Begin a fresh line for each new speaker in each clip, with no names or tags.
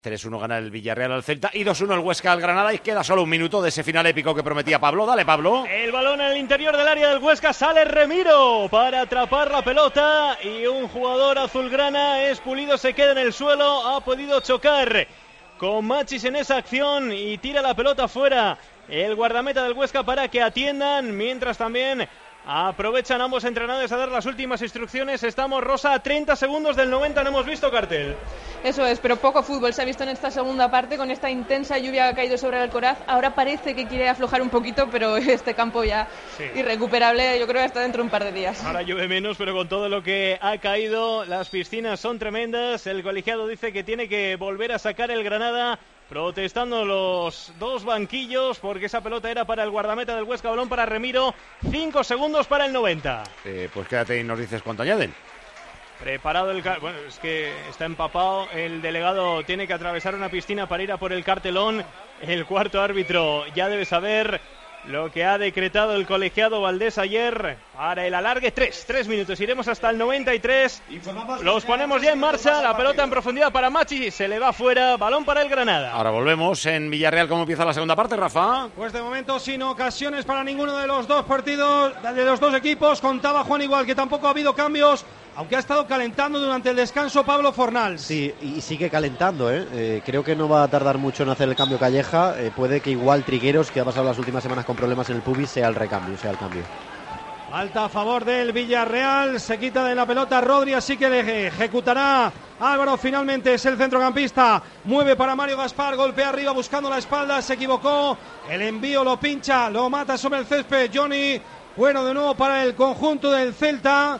3-1 gana el Villarreal al Celta y 2-1 el Huesca al Granada y queda solo un minuto de ese final épico que prometía Pablo. Dale, Pablo.
El balón en el interior del área del Huesca, sale Remiro para atrapar la pelota y un jugador azulgrana es Pulido, se queda en el suelo, ha podido chocar con Machis en esa acción y tira la pelota fuera el guardameta del Huesca para que atiendan, mientras también aprovechan ambos entrenadores a dar las últimas instrucciones. Estamos, Rosa, a 30 segundos del 90, no hemos visto cartel.
Eso es, pero poco fútbol se ha visto en esta segunda parte con esta intensa lluvia que ha caído sobre el Alcoraz. Ahora parece que quiere aflojar un poquito, pero este campo ya irrecuperable, yo creo que está dentro de un par de días.
Ahora llueve menos, pero con todo lo que ha caído, las piscinas son tremendas. El colegiado dice que tiene que volver a sacar el Granada, protestando los dos banquillos porque esa pelota era para el guardameta del Huesca. Balón para Remiro, 5 segundos para el 90.
Pues quédate y nos dices cuánto añaden.
Preparado el... Bueno, es que está empapado. El delegado tiene que atravesar una piscina para ir a por el cartelón. El cuarto árbitro ya debe saber lo que ha decretado el colegiado Valdés ayer para el alargue. 3 minutos, iremos hasta el 93. Los ponemos ya en marcha. La pelota en profundidad para Machi, se le va fuera. Balón para el Granada.
Ahora volvemos en Villarreal. ¿Cómo empieza la segunda parte, Rafa?
Pues de momento sin ocasiones para ninguno de los dos partidos, de los dos equipos. Contaba Juan igual que tampoco ha habido cambios, aunque ha estado calentando durante el descanso Pablo Fornals.
Sí, y sigue calentando, creo que no va a tardar mucho en hacer el cambio Calleja. Puede que igual Trigueros, que ha pasado las últimas semanas con problemas en el pubis, sea el cambio.
Falta a favor del Villarreal, se quita de la pelota Rodri, así que le ejecutará Álvaro. Finalmente es el centrocampista, mueve para Mario Gaspar, golpea arriba buscando la espalda, se equivocó, el envío lo pincha, lo mata sobre el césped Johnny. Bueno, de nuevo para el conjunto del Celta.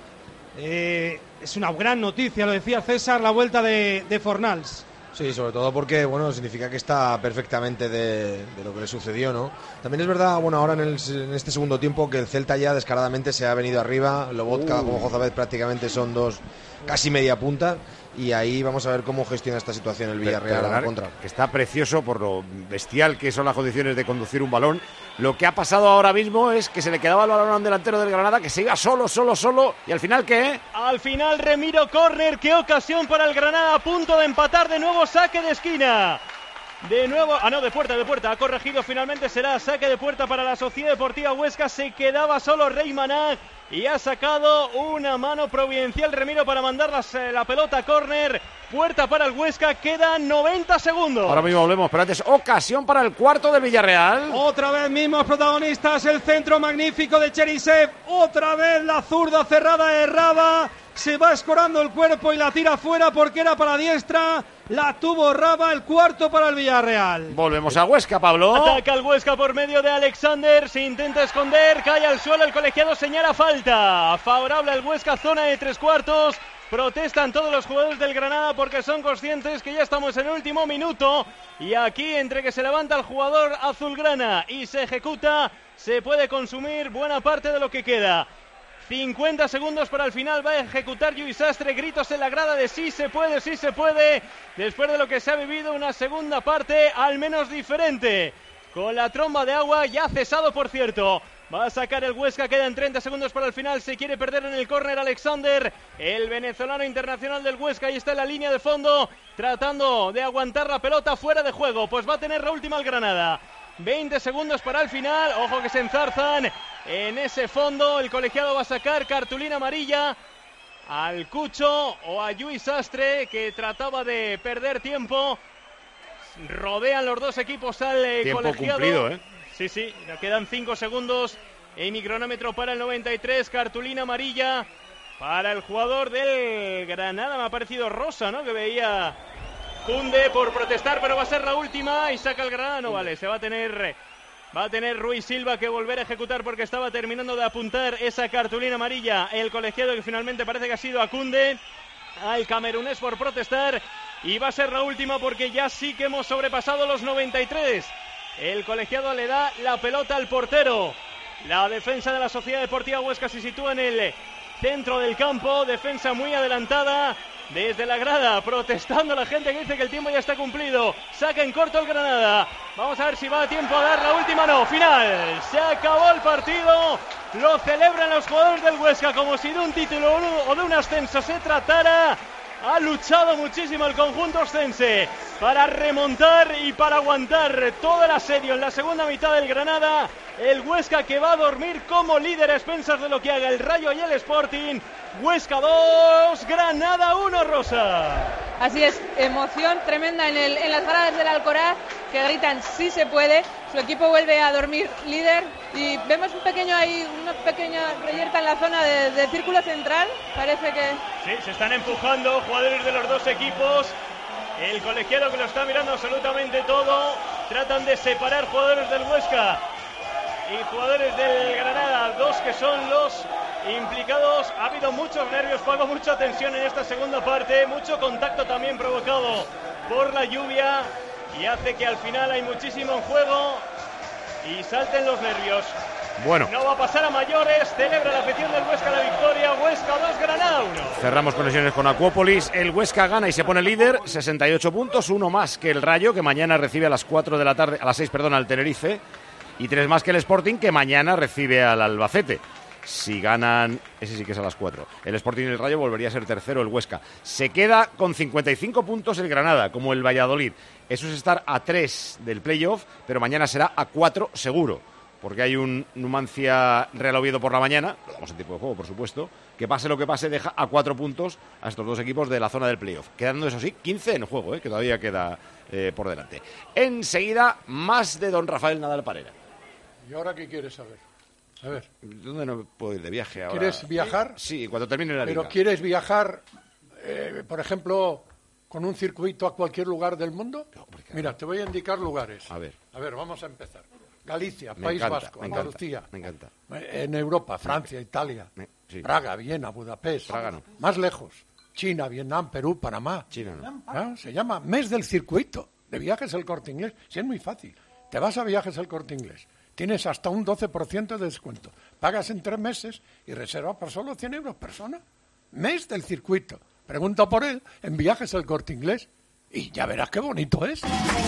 Es una gran noticia, lo decía César, la vuelta de Fornals.
Sí, sobre todo porque, bueno, significa que está perfectamente de lo que le sucedió, ¿no? También es verdad, bueno, ahora en este segundo tiempo que el Celta ya descaradamente se ha venido arriba. Lobotka como Jozabed prácticamente son dos, casi media punta. Y ahí vamos a ver cómo gestiona esta situación el Villarreal a la contra.
Que está precioso por lo bestial que son las condiciones de conducir un balón. Lo que ha pasado ahora mismo es que se le quedaba el balón a un delantero del Granada que se iba solo. ¿Y al final qué?
Al final Remiro, córner, qué ocasión para el Granada, a punto de empatar, de nuevo saque de esquina. De nuevo, de puerta, ha corregido finalmente, será saque de puerta para la Sociedad Deportiva Huesca. Se quedaba solo Rey Manag y ha sacado una mano providencial Remiro para mandar la pelota a córner. Puerta para el Huesca, quedan 90 segundos.
Ahora mismo volvemos, pero antes ocasión para el cuarto del Villarreal.
Otra vez mismos protagonistas, el centro magnífico de Cherisev. Otra vez la zurda cerrada erraba. Se va escorando el cuerpo y la tira fuera porque era para diestra. La tuvo Raba, el cuarto para el Villarreal.
Volvemos a Huesca, Pablo.
Ataca el Huesca por medio de Alexander, se intenta esconder, cae al suelo, el colegiado señala falta. Favorable al Huesca, zona de 3/4. Protestan todos los jugadores del Granada porque son conscientes que ya estamos en el último minuto. Y aquí, entre que se levanta el jugador azulgrana y se ejecuta, se puede consumir buena parte de lo que queda. 50 segundos para el final, va a ejecutar Lluís Sastre, gritos en la grada de sí se puede, después de lo que se ha vivido una segunda parte al menos diferente, con la tromba de agua ya cesado por cierto. Va a sacar el Huesca, quedan 30 segundos para el final, se quiere perder en el córner Alexander, el venezolano internacional del Huesca, ahí está en la línea de fondo, tratando de aguantar la pelota fuera de juego, pues va a tener la última el Granada. 20 segundos para el final, ojo que se enzarzan en ese fondo, el colegiado va a sacar cartulina amarilla al Cucho o a Lluís Sastre, que trataba de perder tiempo. Rodean los dos equipos al
tiempo
colegiado.
Cumplido,
Sí, quedan 5 segundos en mi cronómetro para el 93, cartulina amarilla para el jugador del Granada, me ha parecido Rosa, ¿no? Que veía Kunde por protestar, pero va a ser la última y saca el Granada, no vale, va a tener Ruiz Silva que volver a ejecutar porque estaba terminando de apuntar esa cartulina amarilla el colegiado, que finalmente parece que ha sido a Kunde, al camerunés por protestar, y va a ser la última porque ya sí que hemos sobrepasado los 93. El colegiado le da la pelota al portero. La defensa de la Sociedad Deportiva Huesca se sitúa en el centro del campo, defensa muy adelantada desde la grada, protestando la gente que dice que el tiempo ya está cumplido. Saca en corto el Granada, vamos a ver si va a tiempo a dar la última. No, final, se acabó el partido, lo celebran los jugadores del Huesca como si de un título o de un ascenso se tratara. Ha luchado muchísimo el conjunto oscense para remontar y para aguantar todo el asedio en la segunda mitad del Granada. El Huesca que va a dormir como líder a expensas de lo que haga el Rayo y el Sporting. Huesca 2, Granada 1, Rosa.
Así es, emoción tremenda en las gradas del Alcoraz, que gritan sí se puede. Su equipo vuelve a dormir líder y vemos una pequeña reyerta en la zona de círculo central. Parece que...
Sí, se están empujando jugadores de los dos equipos. El colegiado que lo está mirando absolutamente todo. Tratan de separar jugadores del Huesca y jugadores del Granada, dos que son los implicados. Ha habido muchos nervios, Paco, mucha tensión en esta segunda parte, mucho contacto también provocado por la lluvia y hace que al final hay muchísimo en juego y salten los nervios.
Bueno,
no va a pasar a mayores, celebra la afición del Huesca la victoria. Huesca 2, Granada 1.
Cerramos conexiones con Acuópolis. El Huesca gana y se pone líder, 68 puntos, uno más que el Rayo, que mañana recibe a las 4 de la tarde, a las 6, al Tenerife, y 3 más que el Sporting, que mañana recibe al Albacete. Si ganan, ese sí que es a las 4. El Sporting y el Rayo volvería a ser tercero el Huesca. Se queda con 55 puntos el Granada, como el Valladolid. Eso es estar a 3 del playoff, pero mañana será a 4 seguro, porque hay un Numancia Real Oviedo por la mañana, lo damos en tiempo de juego, por supuesto, que pase lo que pase, deja a 4 puntos a estos dos equipos de la zona del playoff, quedando, eso sí, 15 en juego, que todavía queda por delante. Enseguida, más de don Rafael Nadal Parera.
¿Y ahora qué quieres saber? A ver.
¿Dónde no puedo ir de viaje ahora?
¿Quieres viajar?
Sí, cuando termine la liga.
¿Pero quieres viajar, por ejemplo, con un circuito a cualquier lugar del mundo? No, mira, te voy a indicar lugares.
A ver,
vamos a empezar. Galicia, País Vasco, Andalucía.
Me encanta.
En Europa, Francia, Italia,
sí.
Praga, Viena, Budapest.
Praga no.
Más lejos, China, Vietnam, Perú, Panamá.
China no.
¿Ah? Se llama Mes del Circuito de Viajes El Corte Inglés. Sí, es muy fácil. Te vas a Viajes El Corte Inglés. Tienes hasta un 12% de descuento. Pagas en 3 meses y reservas por solo 100 euros persona. Mes del Circuito. Pregunta por él en Viajes El Corte Inglés y ya verás qué bonito es.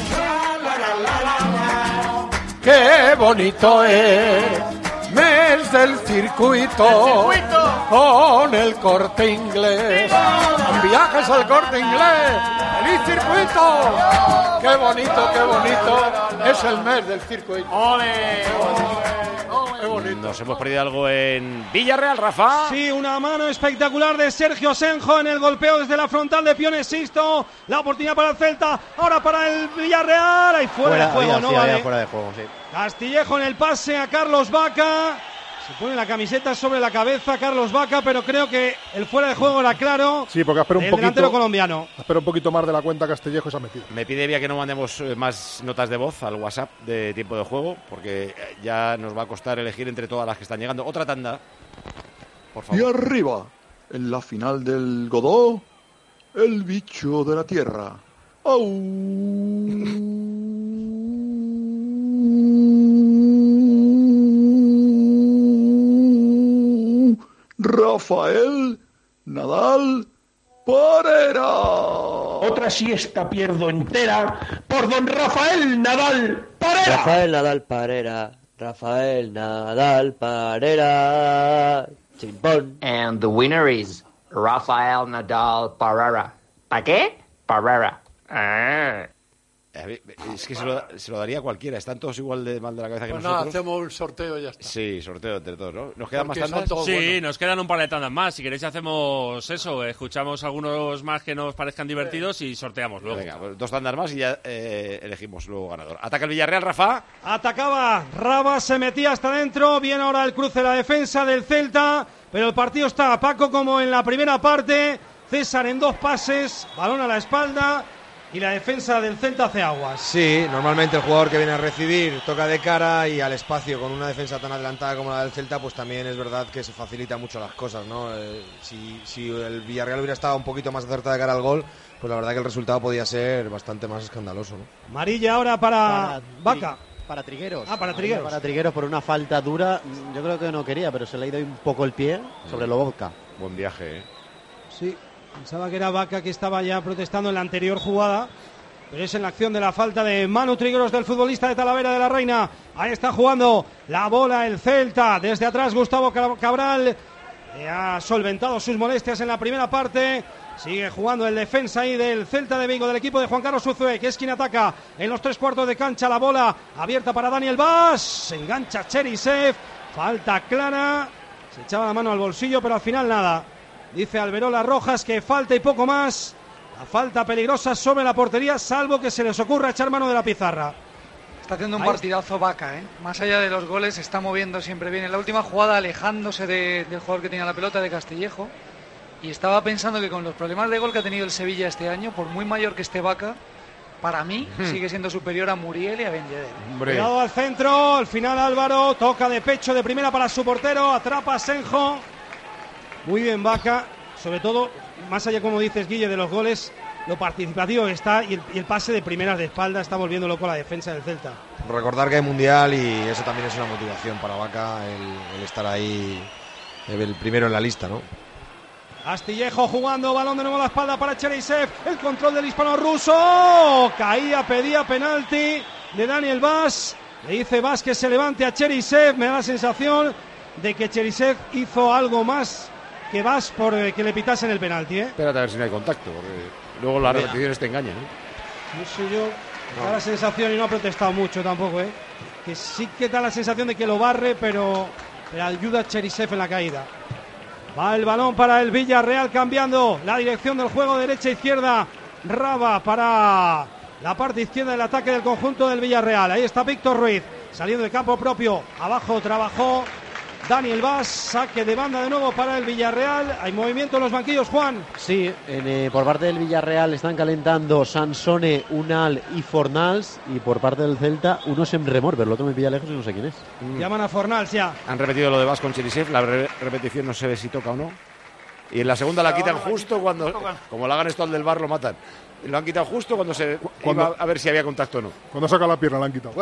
¡Qué bonito es! Mes del circuito, con el Corte Inglés. En Viajes al Corte Inglés. ¡Feliz circuito! ¡Qué bonito es el mes del circuito!
¡Ole!
¡Qué bonito!
Nos hemos perdido algo en Villarreal, Rafa.
Sí, una mano espectacular de Sergio Senjo en el golpeo desde la frontal de Pione Sisto. La oportunidad para el Celta, ahora para el Villarreal. Ahí fuera de juego, ¿no? Vale.
Fuera de juego, sí.
Castillejo en el pase a Carlos Vaca. Se pone la camiseta sobre la cabeza Carlos Vaca, pero creo que el fuera de juego era claro.
Sí, porque espera un poquito.
Delantero colombiano.
Espera un poquito más de la cuenta Castillejo y se ha metido.
Me pide Vía que no mandemos más notas de voz al WhatsApp de tiempo de juego, porque ya nos va a costar elegir entre todas las que están llegando. Otra tanda, por favor.
Y arriba, en la final del Godó, el bicho de la tierra. ¡Au! Rafael Nadal Parera.
Otra siesta pierdo entera por don Rafael Nadal Parera.
Rafael Nadal Parera. Rafael Nadal Parera. Chimpón.
And the winner is Rafael Nadal Parera. ¿Para qué? Parera.
Es que se lo daría a cualquiera. Están todos igual de mal de la cabeza que
pues
nosotros.
Nada, hacemos un sorteo y ya está.
Sí, sorteo entre todos, ¿no? ¿Nos quedan más
Porque
tandas?
Sí,
buenos.
nos quedan un par de tandas más. Si queréis hacemos eso, escuchamos algunos más que nos parezcan divertidos y sorteamos luego.
Venga, pues 2 tandas más y ya elegimos luego ganador. Ataca el Villarreal, Rafa.
Atacaba, Raba se metía hasta dentro. Bien ahora el cruce de la defensa del Celta, pero el partido está, Paco, como en la primera parte. César en 2 pases, balón a la espalda y la defensa del Celta hace aguas.
Sí, normalmente el jugador que viene a recibir toca de cara y al espacio con una defensa tan adelantada como la del Celta, pues también es verdad que se facilita mucho las cosas, ¿no? Si el Villarreal hubiera estado un poquito más acertado de cara al gol, pues la verdad que el resultado podía ser bastante más escandaloso, ¿no?
Amarilla ahora para Vaca.
Para Trigueros.
Para Trigueros.
Para Trigueros por una falta dura. Yo creo que no quería, pero se le ha ido un poco el pie sobre Lobotka.
Buen viaje, ¿eh?
Sí, pensaba que era Vaca que estaba ya protestando en la anterior jugada, pero es en la acción de la falta de Manu Trigueros, del futbolista de Talavera de la Reina. Ahí está jugando la bola el Celta. Desde atrás Gustavo Cabral ha solventado sus molestias en la primera parte. Sigue jugando el defensa ahí del Celta de Vigo, del equipo de Juan Carlos Unzué, que es quien ataca en los 3/4 de cancha. La bola abierta para Daniel Vaz. Se engancha Cherisev. Falta clara. Se echaba la mano al bolsillo, pero al final nada. Dice Alberola Rojas que falta y poco más. La falta peligrosa sobre la portería, salvo que se les ocurra echar mano de la pizarra.
Está haciendo un partidazo Vaca, ¿eh? Más allá de los goles, se está moviendo siempre bien. En la última jugada, alejándose del jugador que tenía la pelota, de Castillejo. Y estaba pensando que con los problemas de gol que ha tenido el Sevilla este año, por muy mayor que esté Vaca, para mí sigue siendo superior a Muriel y a Ben Yedder.
Cuidado al centro, al final Álvaro toca de pecho de primera para su portero, atrapa a Senjo. Muy bien Vaca, sobre todo, más allá como dices Guille de los goles, lo participativo que está y el pase de primeras de espalda está volviendo loco la defensa del Celta.
Recordar que hay mundial y eso también es una motivación para Vaca, el estar ahí el primero en la lista, ¿no?
Astillejo jugando, balón de nuevo a la espalda para Cherisev, el control del hispano ruso, pedía penalti de Daniel Vaz, le dice Vaz que se levante a Cherisev, me da la sensación de que Cherisev hizo algo más que Vaz por que le pitasen el penalti, ¿eh?
Espérate a ver si no hay contacto, porque luego las repeticiones te engañan, ¿eh?
No sé yo, me da la sensación y no ha protestado mucho tampoco, ¿eh? Que sí que da la sensación de que lo barre, pero ayuda a Cherisev en la caída. Va el balón para el Villarreal, cambiando la dirección del juego, derecha-izquierda. Raba para la parte izquierda del ataque del conjunto del Villarreal. Ahí está Víctor Ruiz, saliendo de campo propio. Abajo trabajó Daniel Vaz, saque de banda de nuevo para el Villarreal. Hay movimiento en los banquillos, Juan.
Sí, por parte del Villarreal están calentando Sansone, Unal y Fornals. Y por parte del Celta, uno es en remor, pero el otro me pilla lejos y no sé quién es.
Llaman a Fornals ya.
Han repetido lo de Vaz con Cherisev, la repetición no se ve si toca o no. Y en la segunda la quitan justo cuando, como le hagan esto al del VAR, lo matan. Lo han quitado justo cuando se iba a ver si había contacto o no.
Cuando saca la pierna la han quitado.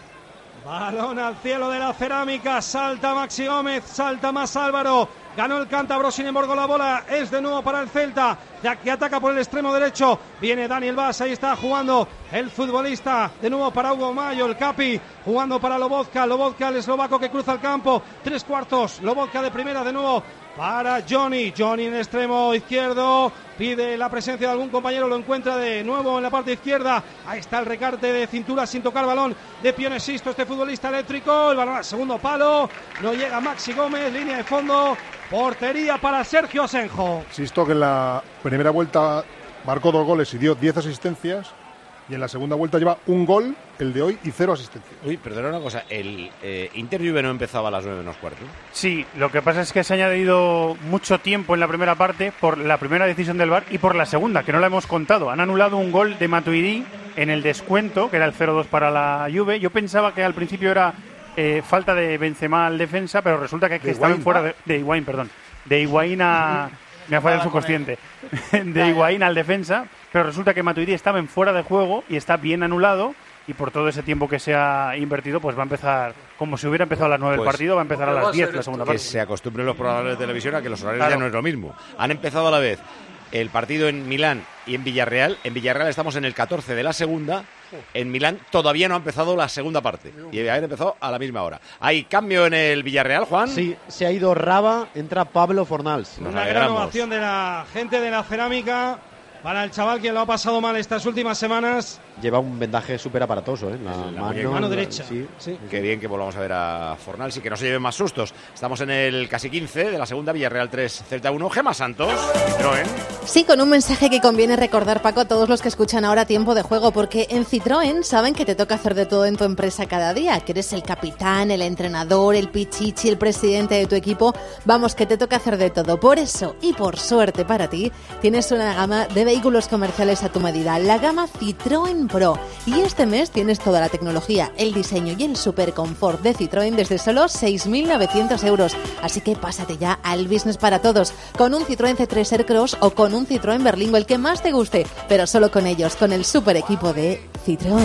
Balón al cielo de la cerámica, salta Maxi Gómez, salta más Álvaro, ganó el cántabro, sin embargo la bola es de nuevo para el Celta, ya que ataca por el extremo derecho, viene Daniel Vaz, ahí está jugando el futbolista, de nuevo para Hugo Mayo, el Capi, jugando para Lobotka, el eslovaco que cruza el campo, 3/4, Lobotka de primera de nuevo para Johnny en el extremo izquierdo, pide la presencia de algún compañero, lo encuentra de nuevo en la parte izquierda, ahí está el recarte de cintura sin tocar balón de Pionesisto, este futbolista eléctrico, el balón al segundo palo, no llega Maxi Gómez, línea de fondo, portería para Sergio Asenjo.
Insisto que en la primera vuelta marcó 2 goles y dio 10 asistencias. Y en la segunda vuelta lleva 1 gol, el de hoy, y 0 asistencias.
Uy, perdona una cosa, el Inter Juve no empezaba a las 9:15.
Sí, lo que pasa es que se ha añadido mucho tiempo en la primera parte por la primera decisión del VAR y por la segunda, que no la hemos contado. Han anulado un gol de Matuidi en el descuento, que era el 0-2 para la Juve. Yo pensaba que al principio era falta de Benzema al defensa, pero resulta que estaban fuera de Higuaín, perdón. De Higuaín a... Me ha fallado el subconsciente. De Higuaín al defensa, pero resulta que Matuidi estaba en fuera de juego y está bien anulado, y por todo ese tiempo que se ha invertido, pues va a empezar, como si hubiera empezado a las 9 el partido, va a empezar a las 10 la segunda parte.
Que se acostumbren los programadores de televisión a que los horarios ya no es lo mismo. Han empezado a la vez el partido en Milán y en Villarreal. En Villarreal estamos en el 14 de la segunda. En Milán todavía no ha empezado la segunda parte y habían empezado a la misma hora. ¿Hay cambio en el Villarreal, Juan?
Sí, se ha ido Raba, entra Pablo Fornals.
Una gran ovación de la gente de la cerámica para el chaval que lo ha pasado mal estas últimas semanas.
Lleva un vendaje súper aparatoso, ¿eh? La
mano derecha.
Sí.
Qué bien que volvamos a ver a Fornals y que no se lleven más sustos. Estamos en el casi 15 de la segunda, Villarreal 3, Celta 1. Gemma Santos, Citroën.
Sí, con un mensaje que conviene recordar, Paco, a todos los que escuchan ahora Tiempo de Juego, porque en Citroën saben que te toca hacer de todo en tu empresa cada día, que eres el capitán, el entrenador, el pichichi, el presidente de tu equipo. Vamos, que te toca hacer de todo. Por eso, y por suerte para ti, tienes una gama de vehículos comerciales a tu medida, la gama Citroën Pro. Y este mes tienes toda la tecnología, el diseño y el superconfort de Citroën desde solo 6.900 euros. Así que pásate ya al business para todos, con un Citroën C3 Aircross o con un Citroën Berlingo, el que más te guste, pero solo con ellos, con el super equipo de Citroën.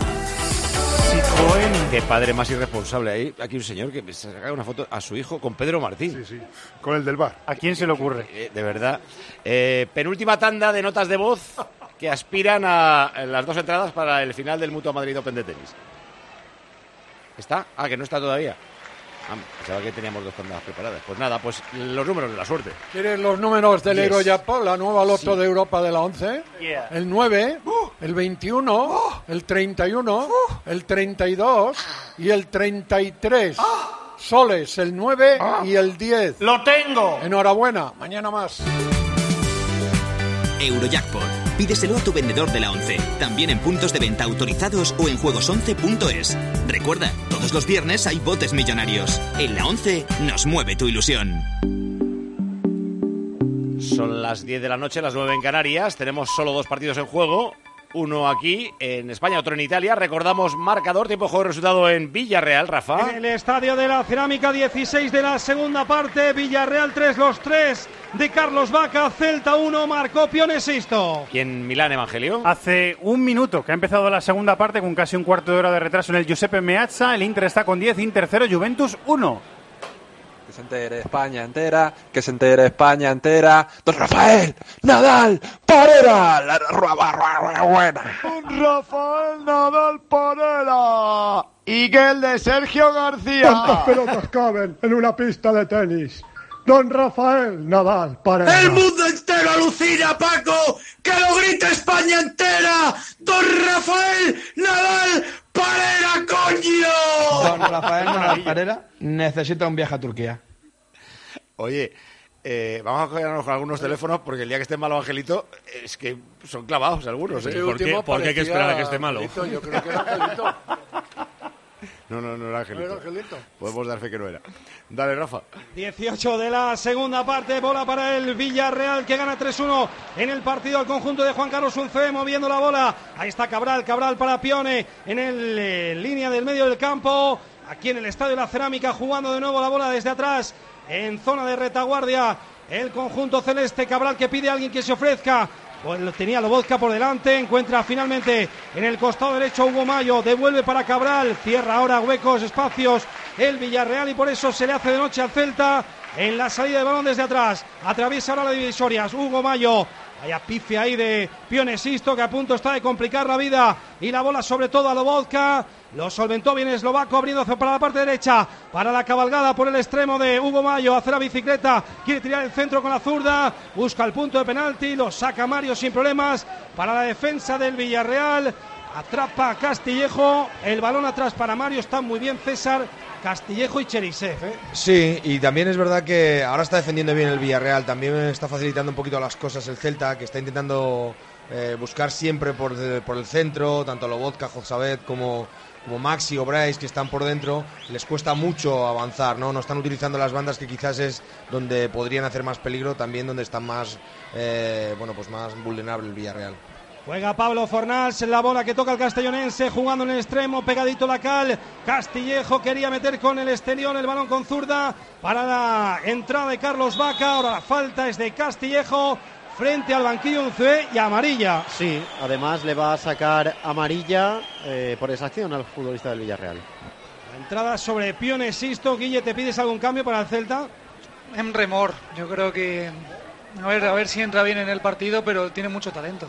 Qué padre más irresponsable. Hay aquí un señor que se saca una foto a su hijo con Pedro Martín.
Sí, con el del VAR.
¿A quién se le ocurre?
De verdad. Penúltima tanda de notas de voz que aspiran a las 2 entradas para el final del Mutua Madrid Open de tenis. ¿Está? Que no está todavía. Pensaba que teníamos 2 tandas preparadas. Pues nada, pues los números de la suerte.
¿Quieres los números del Eurojackpot, la nueva loto de Europa de la 11?
Yeah.
El 9, el 21, el 31, el 32 y el 33. Soles, el 9 y el 10.
¡Lo tengo!
Enhorabuena, mañana más.
Eurojackpot. Pídeselo a tu vendedor de la 11. También en puntos de venta autorizados o en juegos11.es. Recuerda, todos los viernes hay botes millonarios. En la 11 nos mueve tu ilusión.
Son las 10 de la noche, las 9 en Canarias. Tenemos solo 2 partidos en juego. Uno aquí en España, otro en Italia. Recordamos marcador, tiempo de juego, resultado en Villarreal, Rafa.
En el Estadio de la Cerámica, 16 de la segunda parte. Villarreal 3, los 3 de Carlos Vaca. Celta 1, marcó Pione Sisto.
¿Y en Milán, Evangelio?
Hace un minuto que ha empezado la segunda parte con casi un cuarto de hora de retraso en el Giuseppe Meazza. El Inter está con 10, Inter 0, Juventus 1.
Que se entere España entera, que se entere España entera. Don Rafael Nadal Parera, la buena.
Don Rafael Nadal Parera y que el de Sergio García.
¿Cuántas pelotas caben en una pista de tenis? Don Rafael Nadal Parera.
¡El mundo entero alucina, Paco! ¡Que lo grite España entera! ¡Don Rafael Nadal Parera, coño!
Don Rafael Nadal Parera necesita un viaje a Turquía.
Oye, vamos a quedarnos con algunos teléfonos porque el día que esté malo Angelito es que son clavados algunos.
¿Por qué hay que esperar a que esté malo?
Angelito, yo creo que era Angelito.
No era Angelito.
¿No era Angelito?
Podemos dar fe que no era. Dale, Rafa.
18 de la segunda parte, bola para el Villarreal que gana 3-1 en el partido al conjunto de Juan Carlos Unzué, moviendo la bola. Ahí está Cabral para Pione en el línea del medio del campo. Aquí en el Estadio de la Cerámica jugando de nuevo la bola desde atrás en zona de retaguardia. El conjunto celeste, Cabral que pide a alguien que se ofrezca. Pues tenía Lobotka por delante, encuentra finalmente en el costado derecho Hugo Mayo, devuelve para Cabral, cierra ahora huecos, espacios el Villarreal y por eso se le hace de noche al Celta en la salida de balón desde atrás, atraviesa ahora las divisorias, Hugo Mayo, vaya pifia ahí de Pione Sisto que a punto está de complicar la vida y la bola sobre todo a Lobotka. Lo solventó bien eslovaco, abriendo para la parte derecha, para la cabalgada por el extremo de Hugo Mayo, hace la bicicleta, quiere tirar el centro con la zurda, busca el punto de penalti, lo saca Mario sin problemas, para la defensa del Villarreal, atrapa a Castillejo, el balón atrás para Mario, está muy bien César, Castillejo y Cherisev.
Sí, y también es verdad que ahora está defendiendo bien el Villarreal, también está facilitando un poquito las cosas el Celta, que está intentando buscar siempre por el centro, tanto Lobotka, Jozabet como Maxi o Bryce, que están por dentro, les cuesta mucho avanzar, ¿no? No están utilizando las bandas que quizás es donde podrían hacer más peligro, también donde están más, más vulnerable el Villarreal.
Juega Pablo Fornals, la bola que toca el castellonense, jugando en el extremo, pegadito la cal. Castillejo quería meter con el exterior el balón con zurda para la entrada de Carlos Vaca. Ahora la falta es de Castillejo frente al banquillo Unzué y amarilla.
Sí, además le va a sacar amarilla por esa acción al futbolista del Villarreal.
La entrada sobre Pione Sisto. Guille, ¿te pides algún cambio para el Celta?
En remor, yo creo que a ver si entra bien en el partido, pero tiene mucho talento.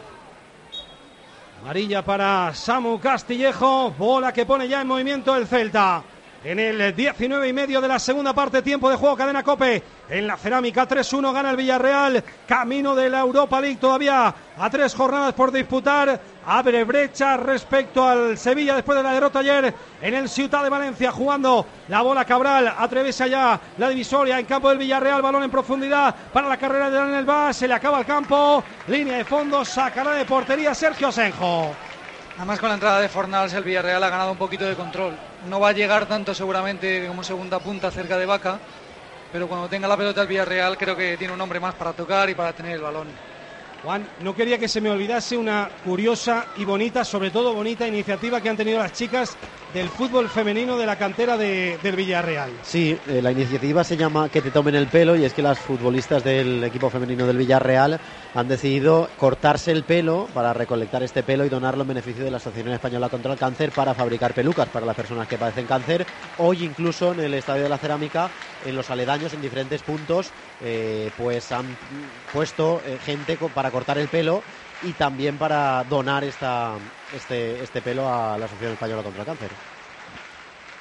Amarilla para Samu Castillejo, bola que pone ya en movimiento el Celta. En el 19:30 de la segunda parte, tiempo de juego, cadena COPE. En la Cerámica 3-1 gana el Villarreal, camino de la Europa League todavía a 3 jornadas por disputar. Abre brecha respecto al Sevilla después de la derrota ayer en el Ciutat de Valencia, jugando la bola Cabral, atraviesa ya la divisoria en campo del Villarreal, balón en profundidad para la carrera de Daniel Vaz, se le acaba el campo, línea de fondo, sacará de portería Sergio Asenjo.
Además, con la entrada de Fornals el Villarreal ha ganado un poquito de control. No va a llegar tanto seguramente como segunda punta cerca de Vaca, pero cuando tenga la pelota el Villarreal creo que tiene un hombre más para tocar y para tener el balón.
Juan, no quería que se me olvidase una curiosa y bonita, sobre todo bonita iniciativa que han tenido las chicas del fútbol femenino de la cantera del Villarreal.
Sí, la iniciativa se llama Que te tomen el pelo, y es que las futbolistas del equipo femenino del Villarreal han decidido cortarse el pelo para recolectar este pelo y donarlo en beneficio de la Asociación Española contra el Cáncer para fabricar pelucas para las personas que padecen cáncer. Hoy incluso en el Estadio de la Cerámica, en los aledaños, en diferentes puntos, pues han puesto gente para cortar el pelo y también para donar este pelo a la Asociación Española contra el Cáncer.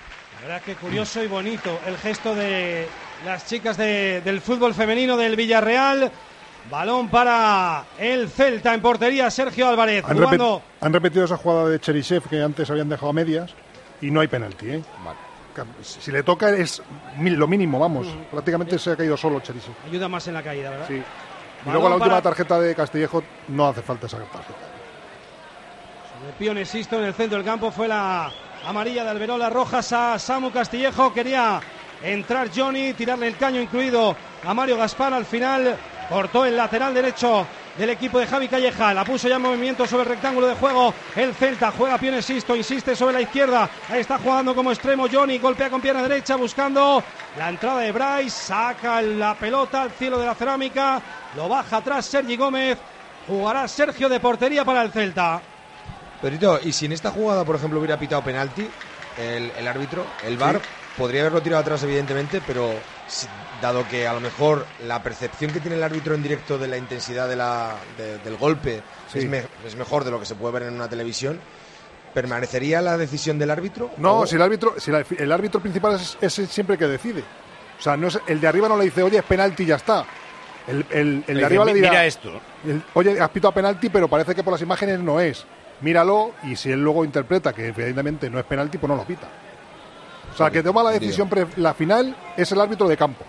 La verdad que curioso y bonito el gesto de las chicas del fútbol femenino del Villarreal. Balón para el Celta en portería, Sergio Álvarez.
Han repetido esa jugada de Cherisev que antes habían dejado a medias y no hay penalti, ¿eh? Vale. Si le toca es lo mínimo, vamos. Prácticamente se ha caído solo Cherisev.
Ayuda más en la caída, ¿verdad?
Sí. Y luego la última tarjeta de Castillejo no hace falta esa tarjeta.
De Pione Sisto en el centro del campo fue la amarilla de Alberola, rojas a Samu Castillejo. Quería entrar Johnny, tirarle el caño incluido a Mario Gaspar. Al final cortó el lateral derecho del equipo de Javi Calleja. La puso ya en movimiento sobre el rectángulo de juego. El Celta juega Pione Sisto, insiste sobre la izquierda. Ahí está jugando como extremo Johnny. Golpea con pierna derecha buscando la entrada de Bryce. Saca la pelota al cielo de la cerámica. Lo baja atrás Sergi Gómez. Jugará Sergio de portería para el Celta.
Pedrito, y si en esta jugada, por ejemplo, hubiera pitado penalti, el árbitro, el VAR, podría haberlo tirado atrás, evidentemente, pero dado que a lo mejor la percepción que tiene el árbitro en directo de la intensidad del golpe es mejor de lo que se puede ver en una televisión, ¿permanecería la decisión del árbitro?
No, si el árbitro principal es siempre el que decide. O sea, no es, el de arriba no le dice, oye, es penalti y ya está. El de arriba le dirá,
mira esto.
Oye, has pitado penalti, pero parece que por las imágenes no es. Míralo, y si él luego interpreta que evidentemente no es penalti, pues no lo pita. O sea, que toma la decisión, la final es el árbitro de campo.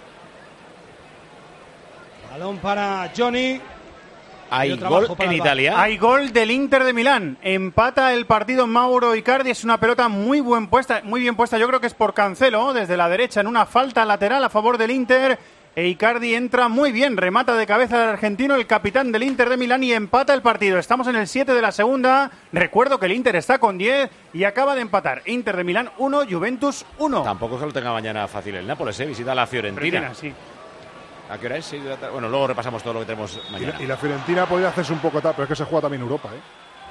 Balón para Johnny.
Hay gol en Italia.
Hay gol del Inter de Milán. Empata el partido Mauro Icardi. Es una pelota muy bien puesta. Yo creo que es por Cancelo, desde la derecha, en una falta lateral a favor del Inter. E Icardi entra muy bien, remata de cabeza el argentino, el capitán del Inter de Milán, y empata el partido. Estamos en el 7 de la segunda. Recuerdo que el Inter está con 10 y acaba de empatar. Inter de Milán 1, Juventus 1.
Tampoco se lo tenga mañana fácil el Nápoles, visita a la Fiorentina.
Sí.
¿A qué hora es? Bueno, luego repasamos todo lo que tenemos mañana.
Y la Fiorentina podría hacerse un poco tal, pero es que se juega también Europa, ¿eh?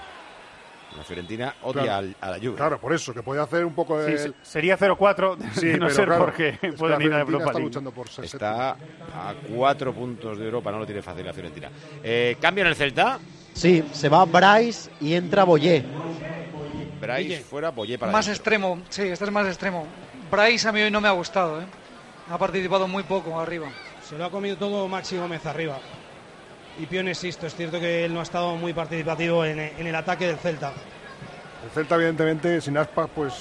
La Fiorentina odia a la Juve.
Claro, por eso, que puede hacer un poco de...
Sí, sería 0-4,
sí,
no ser
claro,
porque pueden ir a Europa
League.
Está a 4 puntos de Europa, no lo tiene fácil la Fiorentina. ¿Cambio en el Celta?
Sí, se va Bryce y entra Boyé.
Bryce fuera, Boyé para
más
dentro.
Extremo, sí, este es más extremo. Bryce a mí hoy no me ha gustado, ¿eh? Ha participado muy poco arriba.
Se lo ha comido todo Maxi Gómez arriba. Y Pione Sisto, es cierto que él no ha estado muy participativo en el ataque del Celta.
El Celta, evidentemente, sin Aspas, pues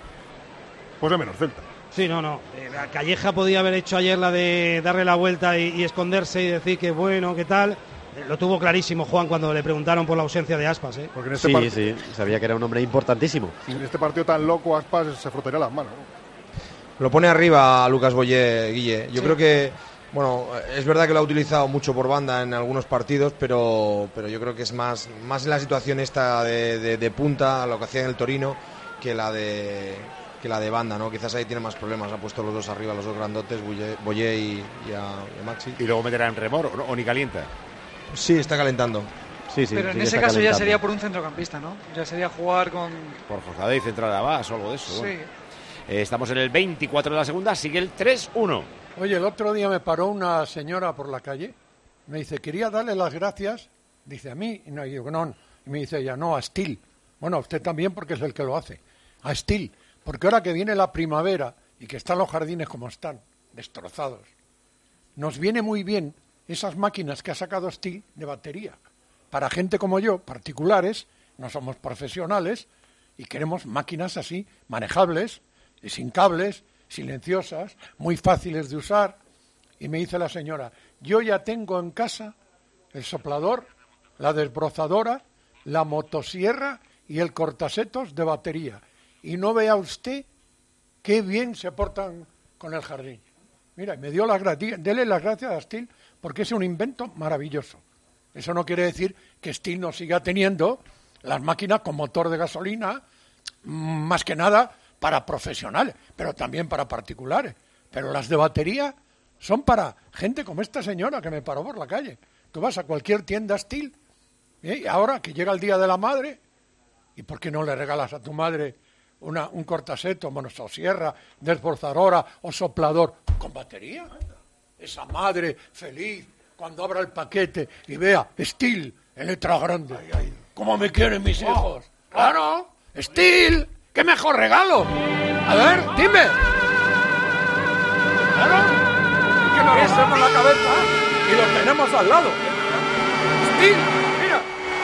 es menos Celta.
Sí, no. Calleja podía haber hecho ayer la de darle la vuelta y esconderse y decir que bueno, qué tal. Lo tuvo clarísimo Juan cuando le preguntaron por la ausencia de Aspas, ¿eh?
Porque en este sí, sabía que era un hombre importantísimo.
En este partido tan loco, Aspas se frotaría las manos, ¿no?
Lo pone arriba a Lucas Boyé, Guille. Yo creo que, bueno, es verdad que lo ha utilizado mucho por banda en algunos partidos, pero yo creo que es más en la situación esta de punta, lo que hacía en el Torino, que la de banda, ¿no? Quizás ahí tiene más problemas. Ha puesto los dos arriba, los dos grandotes, Boyé y a Maxi.
Y luego meterá en remor, ¿o ni calienta?
Sí, está calentando.
Sí,
pero en ese caso ya sería por un centrocampista, ¿no? Ya sería jugar con...
Por José Central de Abás o algo de eso.
Sí.
Bueno. Estamos en el 24 de la segunda, sigue el 3-1.
Oye, el otro día me paró una señora por la calle, me dice, quería darle las gracias, dice a mí, y no, yo no, y me dice ella, no, a Steel. Bueno, a usted también porque es el que lo hace. A Steel, porque ahora que viene la primavera y que están los jardines como están, destrozados, nos viene muy bien esas máquinas que ha sacado Steel de batería. Para gente como yo, particulares, no somos profesionales y queremos máquinas así, manejables, y sin cables, silenciosas, muy fáciles de usar. Y me dice la señora, yo ya tengo en casa el soplador, la desbrozadora, la motosierra y el cortasetos de batería. Y no vea usted qué bien se portan con el jardín. Mira, me dio las gracias, dele las gracias a Steel porque es un invento maravilloso. Eso no quiere decir que Steel no siga teniendo las máquinas con motor de gasolina, más que nada para profesionales, pero también para particulares. Pero las de batería son para gente como esta señora que me paró por la calle. Tú vas a cualquier tienda Steel, y ahora que llega el Día de la Madre, ¿y por qué no le regalas a tu madre un cortaseto, motosierra, desbrozadora o soplador con batería? Esa madre feliz cuando abra el paquete y vea Steel en letra grande. ¿Cómo me quieren mis hijos? ¡Claro! ¡Steel! ¡Qué mejor regalo! A ver, dime. Claro, que nos hacemos la cabeza y lo tenemos al lado. Sí, mira.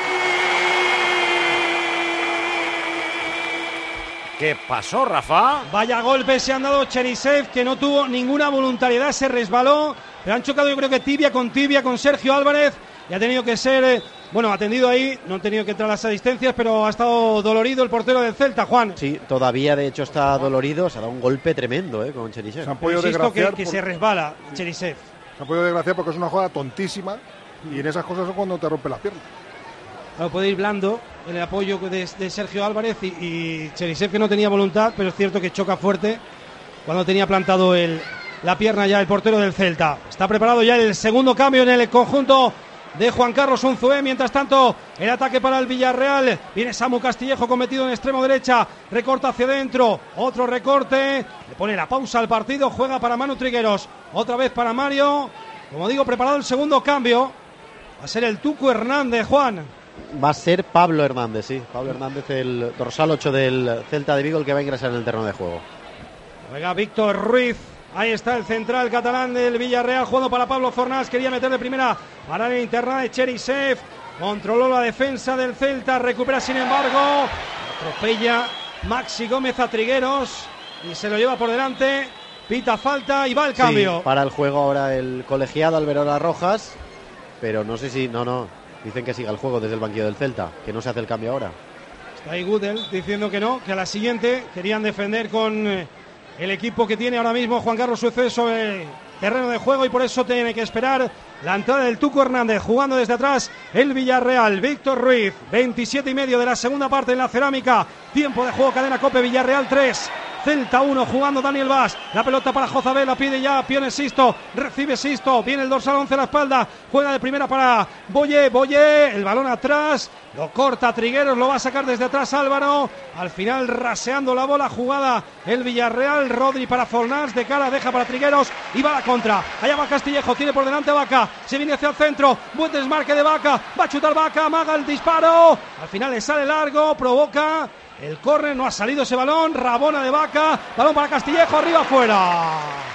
¿Qué pasó, Rafa?
Vaya golpe se han dado Cherisev, que no tuvo ninguna voluntariedad, se resbaló, pero han chocado yo creo que tibia con Sergio Álvarez, y ha tenido que ser, atendido ahí, no ha tenido que entrar a las asistencias, pero ha estado dolorido el portero del Celta, Juan.
Sí, todavía de hecho está dolorido, se ha dado un golpe tremendo con Cherisev.
Se han podido desgraciar
que se resbala Cherisev.
Se ha podido desgraciar porque es una jugada tontísima, y en esas cosas es cuando te rompe las piernas.
Claro, puede ir blando en el apoyo de Sergio Álvarez y Cherisev, que no tenía voluntad, pero es cierto que choca fuerte cuando tenía plantado la pierna ya el portero del Celta. Está preparado ya el segundo cambio en el conjunto de Juan Carlos Unzué. Mientras tanto, el ataque para el Villarreal. Viene Samu Castillejo cometido en extremo derecha, recorta hacia adentro, otro recorte, le pone la pausa al partido, juega para Manu Trigueros, otra vez para Mario. Como digo, preparado el segundo cambio. Va a ser el Tucu Hernández, Juan.
Va a ser Pablo Hernández, sí. Pablo Hernández, el dorsal 8 del Celta de Vigo, el que va a ingresar en el terreno de juego.
Juega Víctor Ruiz. Ahí está el central catalán del Villarreal, jugando para Pablo Fornals. Quería meter de primera para la interna de Cherisev. Controló la defensa del Celta. Recupera, sin embargo. Atropella Maxi Gómez a Trigueros. Y se lo lleva por delante. Pita falta y va el cambio.
Sí, para el juego ahora el colegiado Alberola Rojas. Pero no sé si... No. Dicen que siga el juego desde el banquillo del Celta, que no se hace el cambio ahora.
Está ahí Gudel diciendo que no, que a la siguiente querían defender con el equipo que tiene ahora mismo Juan Carlos Sucés sobre el terreno de juego, y por eso tiene que esperar la entrada del Tuco Hernández. Jugando desde atrás el Villarreal, Víctor Ruiz, 27,5 de la segunda parte en la Cerámica. Tiempo de juego, cadena COPE, Villarreal 3. Celta 1, jugando Daniel Vaz, la pelota para Jozabel, la pide ya Pione Sisto, recibe Sisto, viene el dorsal 11 a la espalda, juega de primera para Boye, el balón atrás, lo corta Trigueros, lo va a sacar desde atrás Álvaro, al final raseando la bola, jugada el Villarreal, Rodri para Fornals, de cara, deja para Trigueros y va a la contra, allá va Castillejo, tiene por delante a Vaca, se viene hacia el centro, buen desmarque de Vaca, va a chutar Vaca, amaga el disparo, al final le sale largo, provoca el córner, no ha salido ese balón, rabona de Vaca, balón para Castillejo, arriba, afuera.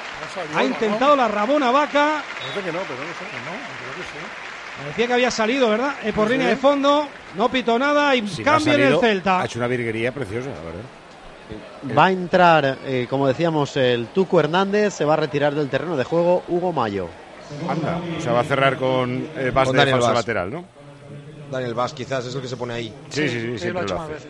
Ha intentado la rabona Vaca.
Parece que no, pero no sé, creo que sí.
Parecía que había salido, ¿verdad? Por línea de fondo, no pitó nada y cambio en el Celta.
Ha hecho una virguería preciosa, la verdad.
Va a entrar, como decíamos, el Tuco Hernández, se va a retirar del terreno de juego Hugo Mayo.
Anda, o sea, va a cerrar con Vaz de falso lateral, ¿no?
Daniel Vaz quizás es el que se pone ahí.
Sí, siempre lo hace.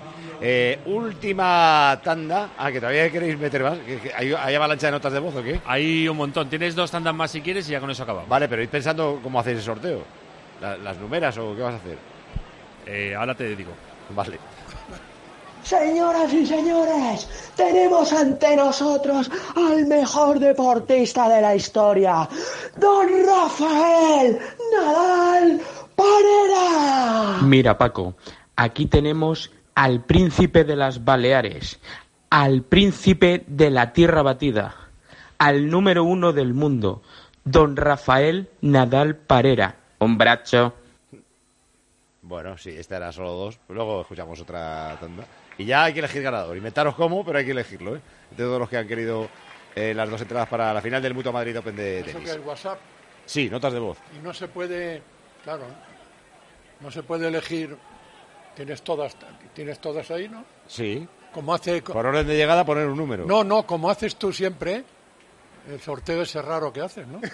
Última tanda. Que todavía queréis meter más. ¿Hay avalancha de notas de voz o qué?
Hay un montón. Tienes 2 tandas más si quieres y ya con eso acabamos.
Vale, pero id pensando cómo hacéis el sorteo. ¿Las numeras o qué vas a hacer?
Ahora te digo.
Vale.
Señoras y señores, tenemos ante nosotros al mejor deportista de la historia, don Rafael Nadal Parera.
Mira, Paco, aquí tenemos al príncipe de las Baleares, al príncipe de la tierra batida, al número 1 del mundo, don Rafael Nadal Parera. Hombracho.
Bueno, sí, esta era solo 2. Luego escuchamos otra tanda. Y ya hay que elegir ganador. Inventaros cómo, pero hay que elegirlo, ¿eh? De todos los que han querido las 2 entradas para la final del Mutua Madrid Open de tenis.
¿Eso que es WhatsApp?
Sí, notas de voz.
Y no se puede, claro, no se puede elegir. Tienes todas ahí, ¿no?
Sí.
Como hace...
Por orden de llegada poner un número.
No, como haces tú siempre, el sorteo ese raro que haces, ¿no?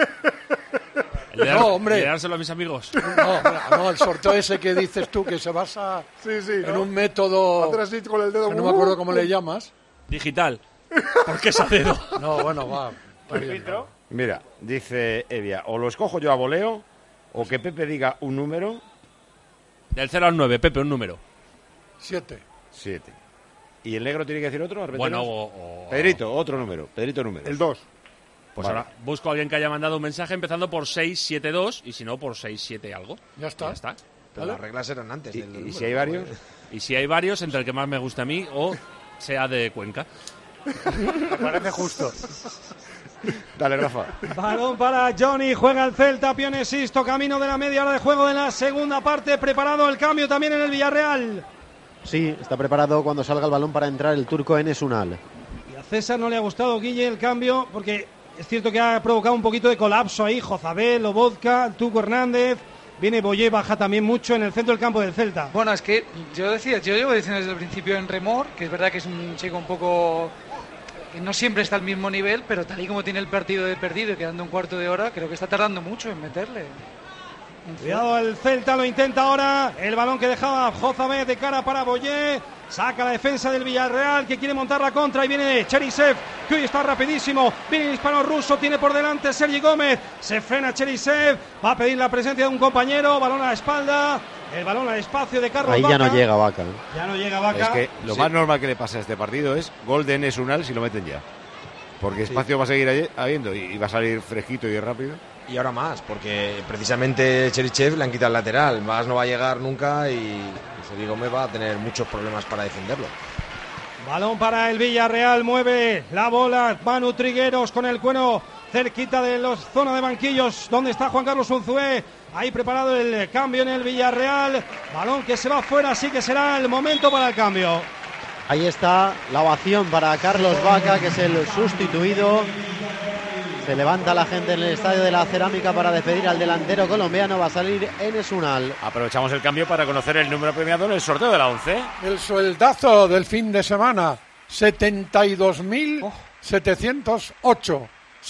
No, hombre. ¿De dárselo a mis amigos?
No, el sorteo ese que dices tú, que se basa en un método...
Con el dedo.
Que no me acuerdo cómo le llamas.
Digital. ¿Por qué es a dedo?
No, bueno, va.
Mira, dice Evia, o lo escojo yo a voleo, o que Pepe diga un número...
Del 0 al 9, Pepe, un número.
7.
¿Y el negro tiene que decir otro?
Bueno,
Pedrito, otro número. Pedrito, número.
El 2.
Pues vale. Ahora busco a alguien que haya mandado un mensaje empezando por 672 y si no por 67 algo.
Ya está.
Pero las reglas eran antes.
¿Y si hay varios?
Y si hay varios, entre el que más me gusta a mí o sea de Cuenca.
Me parece justo.
Dale, Rafa.
Balón para Johnny, juega el Celta, Pione Sisto, camino de la media hora de juego de la segunda parte, preparado el cambio también en el Villarreal.
Sí, está preparado cuando salga el balón para entrar el turco Enes Unal.
Y a César no le ha gustado, Guille, el cambio, porque es cierto que ha provocado un poquito de colapso ahí. Jozabel, Lobotka, Tuco Hernández. Viene Boyé, baja también mucho en el centro del campo del Celta.
Bueno, es que yo llevo diciendo desde el principio en Remor, que es verdad que es un chico un poco... que no siempre está al mismo nivel, pero tal y como tiene el partido de perdido y quedando un cuarto de hora, creo que está tardando mucho en meterle.
Cuidado, el Celta lo intenta ahora. El balón que dejaba Jozabel de cara para Boyé. Saca la defensa del Villarreal, que quiere montar la contra. Y viene Cherisev, que hoy está rapidísimo. Viene el hispano ruso, tiene por delante Sergi Gómez. Se frena Cherisev, va a pedir la presencia de un compañero. Balón a la espalda, el balón al espacio de Carlos Vaca.
Ahí ya no llega Vaca.
Ya no llega Vaca.
Es que lo más normal que le pasa a este partido es gol de Enes Unal si lo meten ya. Porque espacio va a seguir habiendo y va a salir fresquito y rápido.
Y ahora más, porque precisamente Cherisev le han quitado el lateral. Más no va a llegar nunca y Sergi Gómez va a tener muchos problemas para defenderlo.
Balón para el Villarreal, mueve la bola Manu Trigueros con el cuero cerquita de la zona de banquillos donde está Juan Carlos Unzué. Ahí preparado el cambio en el Villarreal. Balón que se va fuera, así que será el momento para el cambio.
Ahí está la ovación para Carlos Vaca, que es el sustituido. Se levanta la gente en el Estadio de la Cerámica para despedir al delantero colombiano. Va a salir Enes Unal.
Aprovechamos el cambio para conocer el número premiado en el sorteo de la 11.
El sueldazo del fin de semana, 72.708.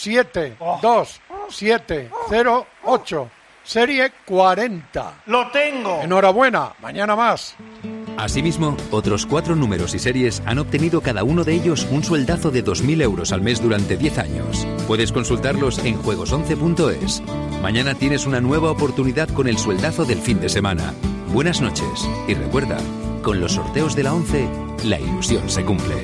72708. Serie 40.
¡Lo tengo!
Enhorabuena, mañana más.
Asimismo, otros 4 números y series han obtenido cada uno de ellos un sueldazo de 2.000 euros al mes durante 10 años. Puedes consultarlos en juegos11.es. Mañana tienes una nueva oportunidad con el sueldazo del fin de semana. Buenas noches y recuerda, con los sorteos de la 11, la ilusión se cumple.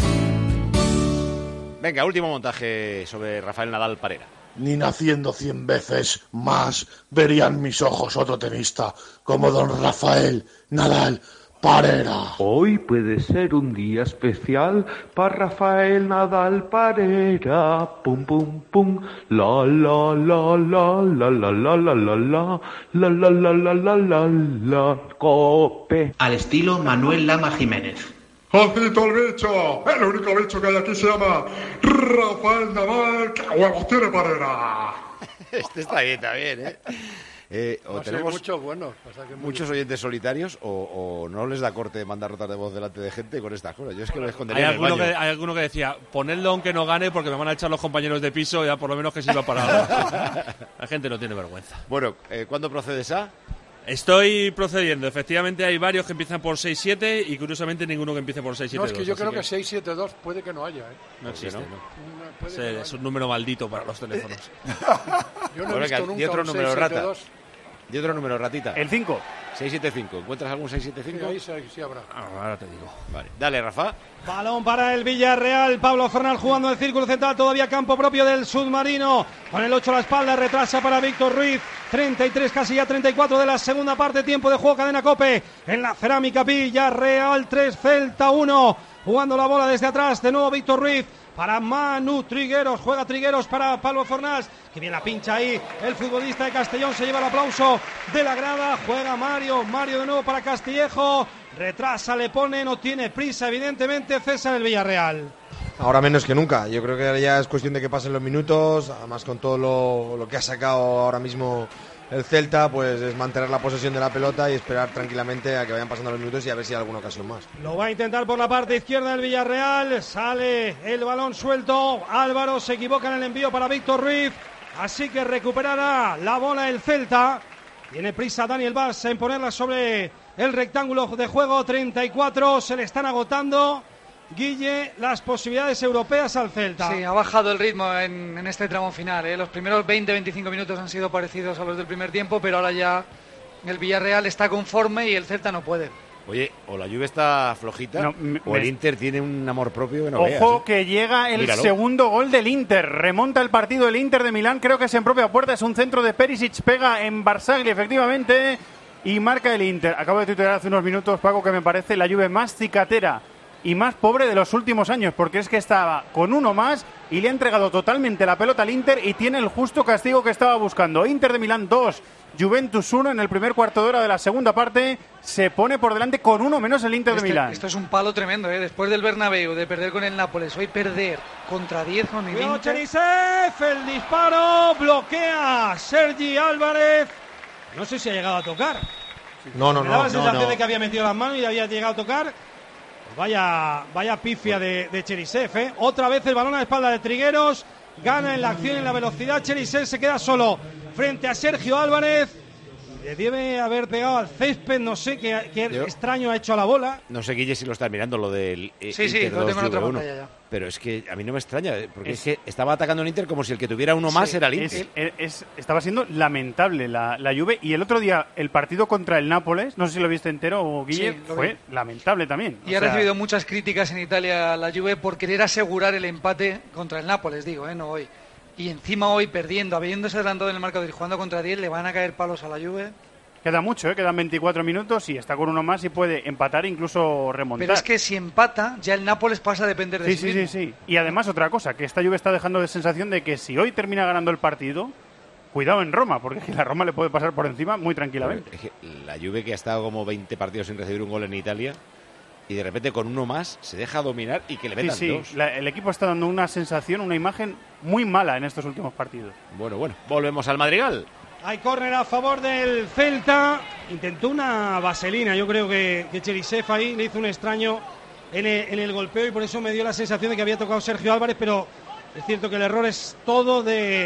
Venga, último montaje sobre Rafael Nadal Parera.
Ni naciendo 100 veces más verían mis ojos otro tenista como don Rafael Nadal Parera.
Hoy puede ser un día especial para Rafael Nadal Parera. Pum pum pum, la la la la la la la la la la la la la la la la la cope.
Al estilo Manuel Lama Jiménez.
¡Jacito el bicho! El único bicho que hay aquí se llama Rafael Nadal. ¡Qué huevos tiene Parera!
Este está bien también, o tenemos
muchos buenos,
muchos oyentes solitarios o no les da corte mandar notas de voz delante de gente con estas cosas. Yo es que lo escondería en el baño.
Hay alguno que decía, ponedlo aunque no gane porque me van a echar los compañeros de piso, ya por lo menos que sirva para algo. La gente no tiene vergüenza.
Bueno, ¿cuándo procedes a...?
Estoy procediendo. Efectivamente hay varios que empiezan por 6-7 y curiosamente ninguno que empiece por 6-7-2.
No, es que yo creo que 6-7-2 puede que no haya,
No existe, ¿no?
Es
un número maldito para los teléfonos.
Yo no he visto nunca
otro
un
número,
6-7-2.
rata. Y otro número, ratita.
El 5.
675. ¿Encuentras algún 675?
Sí, ahí sí habrá.
Ahora te digo.
Vale. Dale, Rafa.
Balón para el Villarreal. Pablo Fornal jugando el círculo central. Todavía campo propio del submarino. Con el 8 a la espalda. Retrasa para Víctor Ruiz. 33, casi ya 34 de la segunda parte. Tiempo de juego, cadena COPE. En la Cerámica, Villarreal 3, Celta 1. Jugando la bola desde atrás. De nuevo Víctor Ruiz. Para Manu Trigueros, juega Trigueros para Pablo Fornals, que bien la pincha ahí, el futbolista de Castellón se lleva el aplauso de la grada, juega Mario de nuevo para Castillejo, retrasa, le pone, no tiene prisa evidentemente César el Villarreal.
Ahora menos que nunca, yo creo que ya es cuestión de que pasen los minutos, además con todo lo que ha sacado ahora mismo el Celta, pues es mantener la posesión de la pelota y esperar tranquilamente a que vayan pasando los minutos y a ver si hay alguna ocasión más.
Lo va a intentar por la parte izquierda del Villarreal, sale el balón suelto, Álvaro se equivoca en el envío para Víctor Ruiz, así que recuperará la bola el Celta. Tiene prisa Daniel Vaz en ponerla sobre el rectángulo de juego, 34, se le están agotando. Guille, las posibilidades europeas al Celta.
Sí, ha bajado el ritmo en este tramo final. Los primeros 20-25 minutos han sido parecidos a los del primer tiempo, pero ahora ya el Villarreal está conforme y el Celta no puede.
Oye, o la Juve está flojita o el Inter tiene un amor propio que no veas.
Ojo que llega el segundo gol del Inter. Remonta el partido el Inter de Milán, creo que es en propia puerta. Es un centro de Perisic, pega en Barzagli efectivamente y marca el Inter. Acabo de tuitear hace unos minutos, Paco, que me parece la Juve más cicatera y más pobre de los últimos años, porque es que estaba con uno más
y le ha entregado totalmente la pelota al Inter y tiene el justo castigo que estaba buscando. Inter de Milán 2, Juventus 1 en el primer cuarto de hora de la segunda parte. Se pone por delante con uno menos el Inter de Milán.
Esto es un palo tremendo, ¿eh? Después del Bernabéu, de perder con el Nápoles, hoy perder contra 10 con el Inter.
Cherisev, el disparo, bloquea Sergi Álvarez. No sé si ha llegado a tocar.
No.
Me daba la sensación de que había metido las manos y había llegado a tocar. Pues vaya pifia de Cherisev, ¿eh? Otra vez el balón a la espalda de Trigueros. Gana en la acción y en la velocidad. Cherisev se queda solo frente a Sergio Álvarez. Le debe haber pegado al césped, no sé qué extraño ha hecho a la bola.
No sé, Guille, si lo estás mirando, lo del
sí, lo tengo en otra pantalla ya.
Pero es que a mí no me extraña, porque es que estaba atacando el Inter como si el que tuviera uno más era el Inter.
Estaba siendo lamentable la Juve, y el otro día el partido contra el Nápoles, no sé si lo viste entero, Guille, fue lamentable también.
Y ha recibido muchas críticas en Italia la Juve por querer asegurar el empate contra el Nápoles, no hoy. Y encima hoy perdiendo, habiéndose adelantado en el marcador y jugando contra 10, le van a caer palos a la Juve.
Queda mucho, quedan 24 minutos y está con uno más y puede empatar e incluso remontar.
Pero es que si empata, ya el Nápoles pasa a depender de sí mismo.
Sí. Y además otra cosa, que esta Juve está dejando de sensación de que si hoy termina ganando el partido, cuidado en Roma, porque la Roma le puede pasar por encima muy tranquilamente.
Es que la Juve, que ha estado como 20 partidos sin recibir un gol en Italia, y de repente con uno más se deja dominar y que le metan dos.
El equipo está dando una sensación, una imagen muy mala en estos últimos partidos.
Bueno, volvemos al Madrigal.
Hay córner a favor del Celta. Intentó una vaselina, yo creo que Cherisev ahí le hizo un extraño en el golpeo, y por eso me dio la sensación de que había tocado Sergio Álvarez, pero es cierto que el error es todo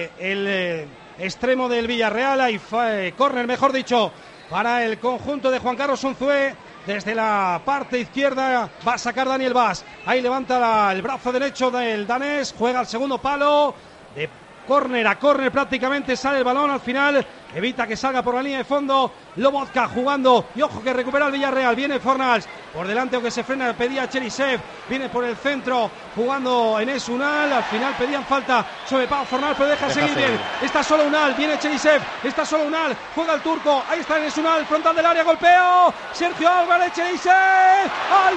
del extremo del Villarreal. Hay córner, mejor dicho, para el conjunto de Juan Carlos Unzué. Desde la parte izquierda va a sacar Daniel Vaz. Ahí levanta el brazo derecho del danés. Juega al segundo palo. De córner a córner prácticamente sale el balón. Al final evita que salga por la línea de fondo. Lobotka jugando. Y ojo que recupera el Villarreal. Viene Fornals. Por delante, aunque se frena, pedía Cherisev. Viene por el centro jugando Enes Unal. Al final pedían falta sobre Pau Fornals, pero deja seguir bien. Está solo Unal. Viene Cherisev. Está solo Unal. Juega el turco. Ahí está Enes Unal. Frontal del área. Golpeo. Sergio Álvarez. Cherisev. ¡Al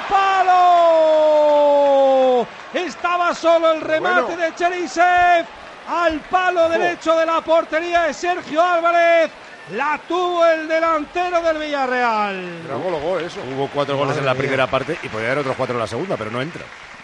palo! Estaba solo el remate de Cherisev. Al palo derecho de la portería de Sergio Álvarez. La tuvo el delantero del Villarreal.
Eso.
Hubo 4 goles en la primera parte y podría haber otros 4 en la segunda, pero no entra.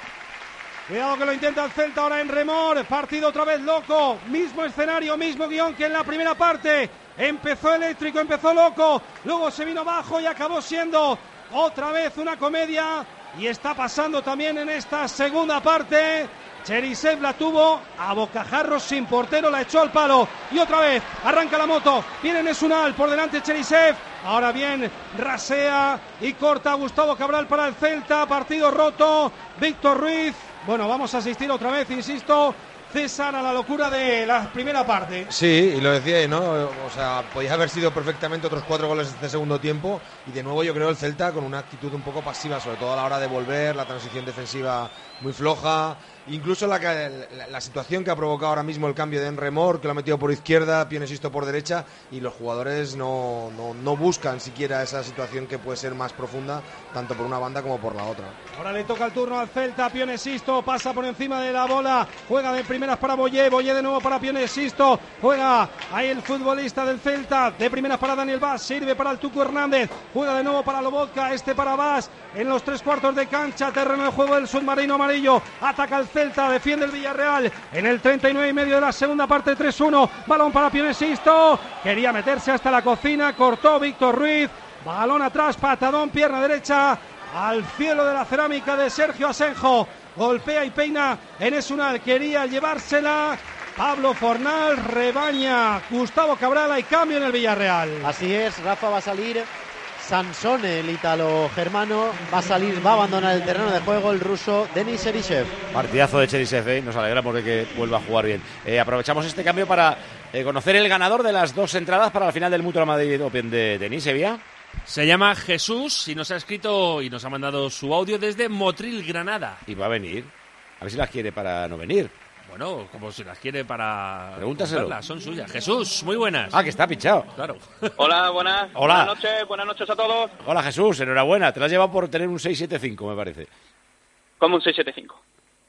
Cuidado que lo intenta el Celta ahora en remor. Partido otra vez loco. Mismo escenario, mismo guión que en la primera parte. Empezó eléctrico, empezó loco. Luego se vino bajo y acabó siendo otra vez una comedia. Y está pasando también en esta segunda parte. Cherisev la tuvo a bocajarros sin portero, la echó al palo y otra vez arranca la moto, viene Nesunal por delante Cherisev, ahora bien rasea y corta a Gustavo Cabral para el Celta, partido roto, Víctor Ruiz, bueno, vamos a asistir otra vez, insisto, César, a la locura de la primera parte.
Sí, y lo decía, ¿no? O sea, podía haber sido perfectamente otros 4 goles este segundo tiempo, y de nuevo yo creo el Celta con una actitud un poco pasiva, sobre todo a la hora de volver, la transición defensiva muy floja. Incluso la situación que ha provocado ahora mismo el cambio de Enremor, que lo ha metido por izquierda, Pionesisto por derecha, y los jugadores no buscan siquiera esa situación que puede ser más profunda, tanto por una banda como por la otra.
Ahora le toca el turno al Celta, Pionesisto pasa por encima de la bola, juega de primeras para Boyé de nuevo para Pionesisto, juega ahí el futbolista del Celta, de primeras para Daniel Vaz, sirve para el Tucu Hernández, juega de nuevo para Lobotka, para Vaz, en los 3/4 de cancha, terreno de juego del submarino amarillo, ataca el Celta, defiende el Villarreal en el 39,5 de la segunda parte, 3-1, balón para Pionesisto, quería meterse hasta la cocina, cortó Víctor Ruiz, balón atrás, patadón, pierna derecha, al cielo de la cerámica de Sergio Asenjo, golpea y peina Enes Unal, quería llevársela, Pablo Fornals, rebaña Gustavo Cabral, hay cambio en el Villarreal.
Así es, Rafa va a salir. Sansone, el ítalo-germano, va a abandonar el terreno de juego el ruso Denis Cherisev.
Partidazo de Cherisev, nos alegramos de que vuelva a jugar bien. Aprovechamos este cambio para conocer el ganador de las 2 entradas para la final del Mutua Madrid Open de tenis, Sevilla.
Se llama Jesús y nos ha escrito y nos ha mandado su audio desde Motril, Granada.
Y va a venir. A ver si las quiere para no venir.
Bueno, como si las quiere para...
Pregúntaselo.
Comprarlas, son suyas. Jesús, muy buenas.
Ah, que está pinchado.
Claro.
Hola, buenas.
Hola.
Buenas noches a todos.
Hola, Jesús, enhorabuena. Te la has llevado por tener un 675, me parece.
¿Cómo un 675?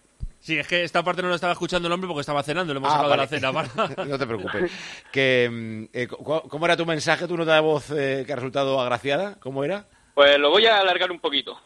Sí, es que esta parte no lo estaba escuchando el hombre porque estaba cenando, lo hemos sacado de la cena.
No te preocupes. ¿Cómo era tu mensaje, tu nota de voz que ha resultado agraciada? ¿Cómo era?
Pues lo voy a alargar un poquito.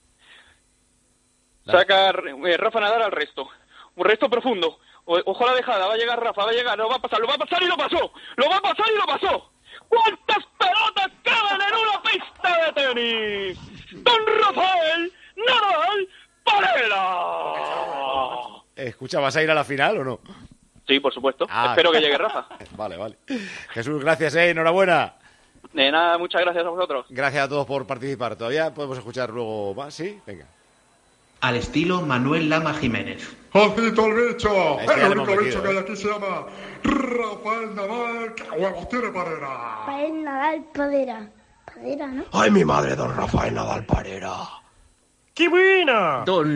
Saca Rafa Nadal al resto. Un resto profundo. Ojo a la dejada, va a llegar Rafa, va a llegar, lo va a pasar y lo pasó. Lo va a pasar y lo pasó. ¿Cuántas pelotas caben en una pista de tenis? Don Rafael Nadal Parera.
Escucha, ¿vas a ir a la final o no?
Sí, por supuesto. Espero que llegue Rafa.
Vale. Jesús, gracias, enhorabuena.
De nada, muchas gracias a vosotros.
Gracias a todos por participar. Todavía podemos escuchar luego más, ¿sí? Venga.
Al estilo Manuel Lama Jiménez.
¡Ojito el bicho!
Este
El único bicho que hay aquí se llama Rafael Nadal. ¡Qué huevos tiene Parera!
Rafael Nadal Parera. Parera, ¿no?
¡Ay, mi madre, don Rafael Nadal Parera!
¡Qué buena!
Don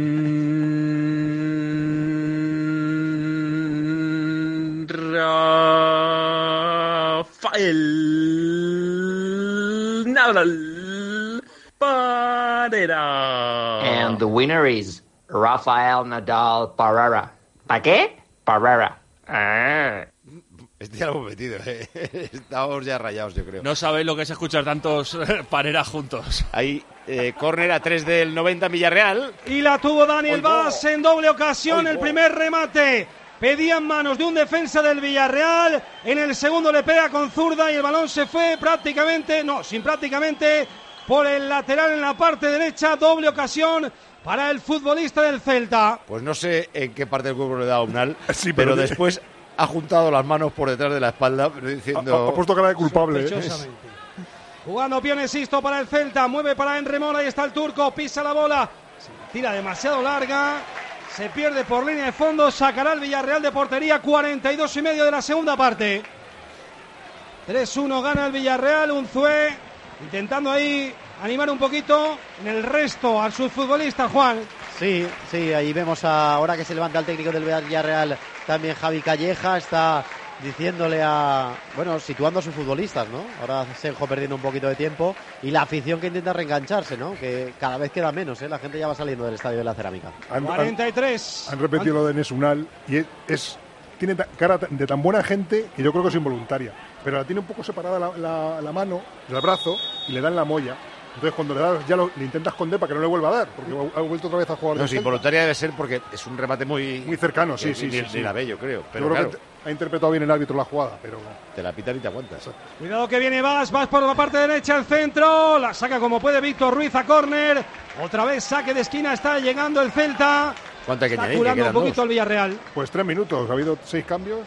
Rafael Nadal Parera.
And the winner is Rafael Nadal Parera. ¿Para qué? Parera.
Este ya lo hemos metido, Estamos ya rayados, yo creo.
No sabéis lo que es escuchar tantos Parera juntos.
Ahí, córner a 3 del 90 Villarreal.
Y la tuvo Daniel Vaz en doble ocasión, el primer remate. Pedían manos de un defensa del Villarreal. En el segundo le pega con zurda y el balón se fue prácticamente por el lateral en la parte derecha. Doble ocasión para el futbolista del Celta.
Pues no sé en qué parte del cuerpo le da Unal,
Sí,
pero después ha juntado las manos por detrás de la espalda diciendo...
Ha puesto cara de culpable.
Jugando Pionesisto para el Celta, mueve para Enremón, ahí está el turco, pisa la bola, se la tira demasiado larga, se pierde por línea de fondo, sacará el Villarreal de portería, 42,5 de la segunda parte. 3-1 gana el Villarreal, Unzué intentando ahí animar un poquito en el resto a sus futbolistas, Juan.
Sí, ahí vemos ahora que se levanta el técnico del Villarreal, también Javi Calleja, está diciéndole situando a sus futbolistas, ¿no? Ahora Senjo perdiendo un poquito de tiempo y la afición que intenta reengancharse, ¿no? Que cada vez queda menos, La gente ya va saliendo del Estadio de la Cerámica.
43.
Han repetido lo de Enes Unal y tiene cara de tan buena gente que yo creo que es involuntaria, pero la tiene un poco separada la mano del brazo y le dan la molla. Entonces cuando le das le intenta esconder para que no le vuelva a dar, porque ha vuelto otra vez a jugar.
No, sí, involuntaria debe ser porque es un remate muy
cercano, sí.
Ni la ve, yo creo. Pero
yo creo que ha interpretado bien el árbitro la jugada, pero
te la pitan y te aguantas.
Cuidado que viene Vas por la parte derecha, el centro, la saca como puede Víctor Ruiz a córner. Otra vez saque de esquina, está llegando el Celta.
¿Cuánto hay que añadir?
Está curando un poquito el Villarreal.
Pues 3 minutos, ha habido 6 cambios.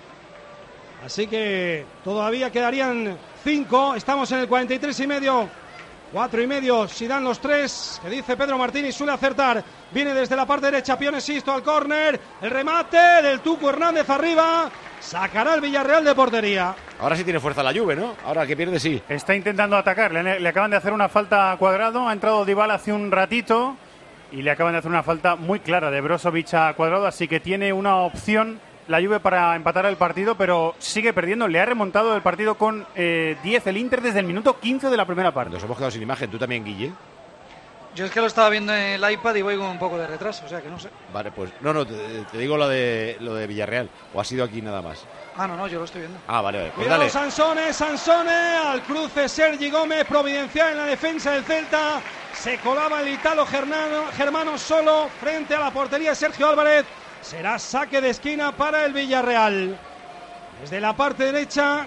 Así que todavía quedarían 5, estamos en el 43,5. 4,5 si dan los 3, que dice Pedro Martínez, suele acertar. Viene desde la parte derecha Pionesisto al córner. El remate del Tuco Hernández arriba. Sacará el Villarreal de portería.
Ahora sí tiene fuerza la Juve, ¿no? Ahora que pierde, sí.
Está intentando atacar. Le acaban de hacer una falta a Cuadrado. Ha entrado Dybala hace un ratito y le acaban de hacer una falta muy clara de Brozovic a Cuadrado. Así que tiene una opción la Juve para empatar el partido, pero sigue perdiendo. Le ha remontado el partido con 10 el Inter desde el minuto 15 de la primera parte.
Nos hemos quedado sin imagen. ¿Tú también, Guille?
Yo es que lo estaba viendo en el iPad y voy con un poco de retraso, o sea que no sé.
Vale, pues no, te digo lo de Villarreal. ¿O ha sido aquí nada más?
No, yo lo estoy viendo.
Vale. Pues
cuidado,
dale.
Sansone, al cruce Sergi Gómez, providencial en la defensa del Celta. Se colaba el Italo Germano solo frente a la portería de Sergio Álvarez. Será saque de esquina para el Villarreal. Desde la parte derecha,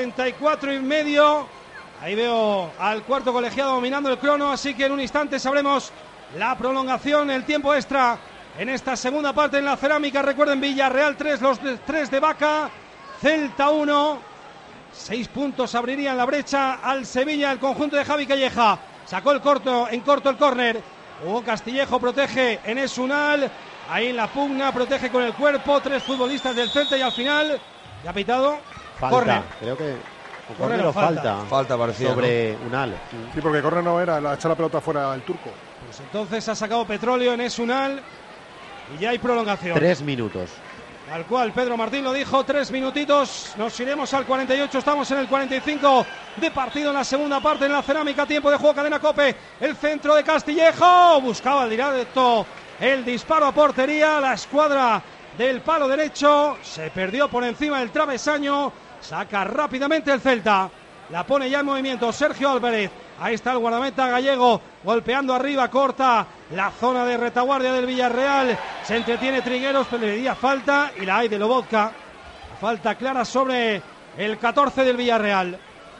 44,5. Ahí veo al cuarto colegiado dominando el crono, así que en un instante sabremos la prolongación, el tiempo extra en esta segunda parte en la Cerámica. Recuerden, Villarreal 3, los 3 de Vaca, Celta 1. 6 puntos abrirían la brecha al Sevilla, el conjunto de Javi Calleja. Sacó en corto el córner. Hugo Castillejo protege Enes Unal. Ahí en la pugna, protege con el cuerpo 3 futbolistas del Celta y al final, ya ha pitado, córner.
Creo que córner o falta.
Falta parecía,
sobre
¿no?
Unal.
Sí, porque córner no era, la echa la pelota fuera al turco.
Pues entonces ha sacado petróleo Enes Unal y ya hay prolongación.
3 minutos.
Tal cual, Pedro Martín lo dijo, 3 minutitos, nos iremos al 48, estamos en el 45 de partido en la segunda parte en la Cerámica, tiempo de juego, cadena COPE, el centro de Castillejo, buscaba el directo el disparo a portería, la escuadra del palo derecho, se perdió por encima del travesaño, saca rápidamente el Celta, la pone ya en movimiento Sergio Álvarez, ahí está el guardameta gallego, golpeando arriba, corta la zona de retaguardia del Villarreal, se entretiene Trigueros, pero le diría falta, y la hay de Lobotka, falta clara sobre el 14 del Villarreal,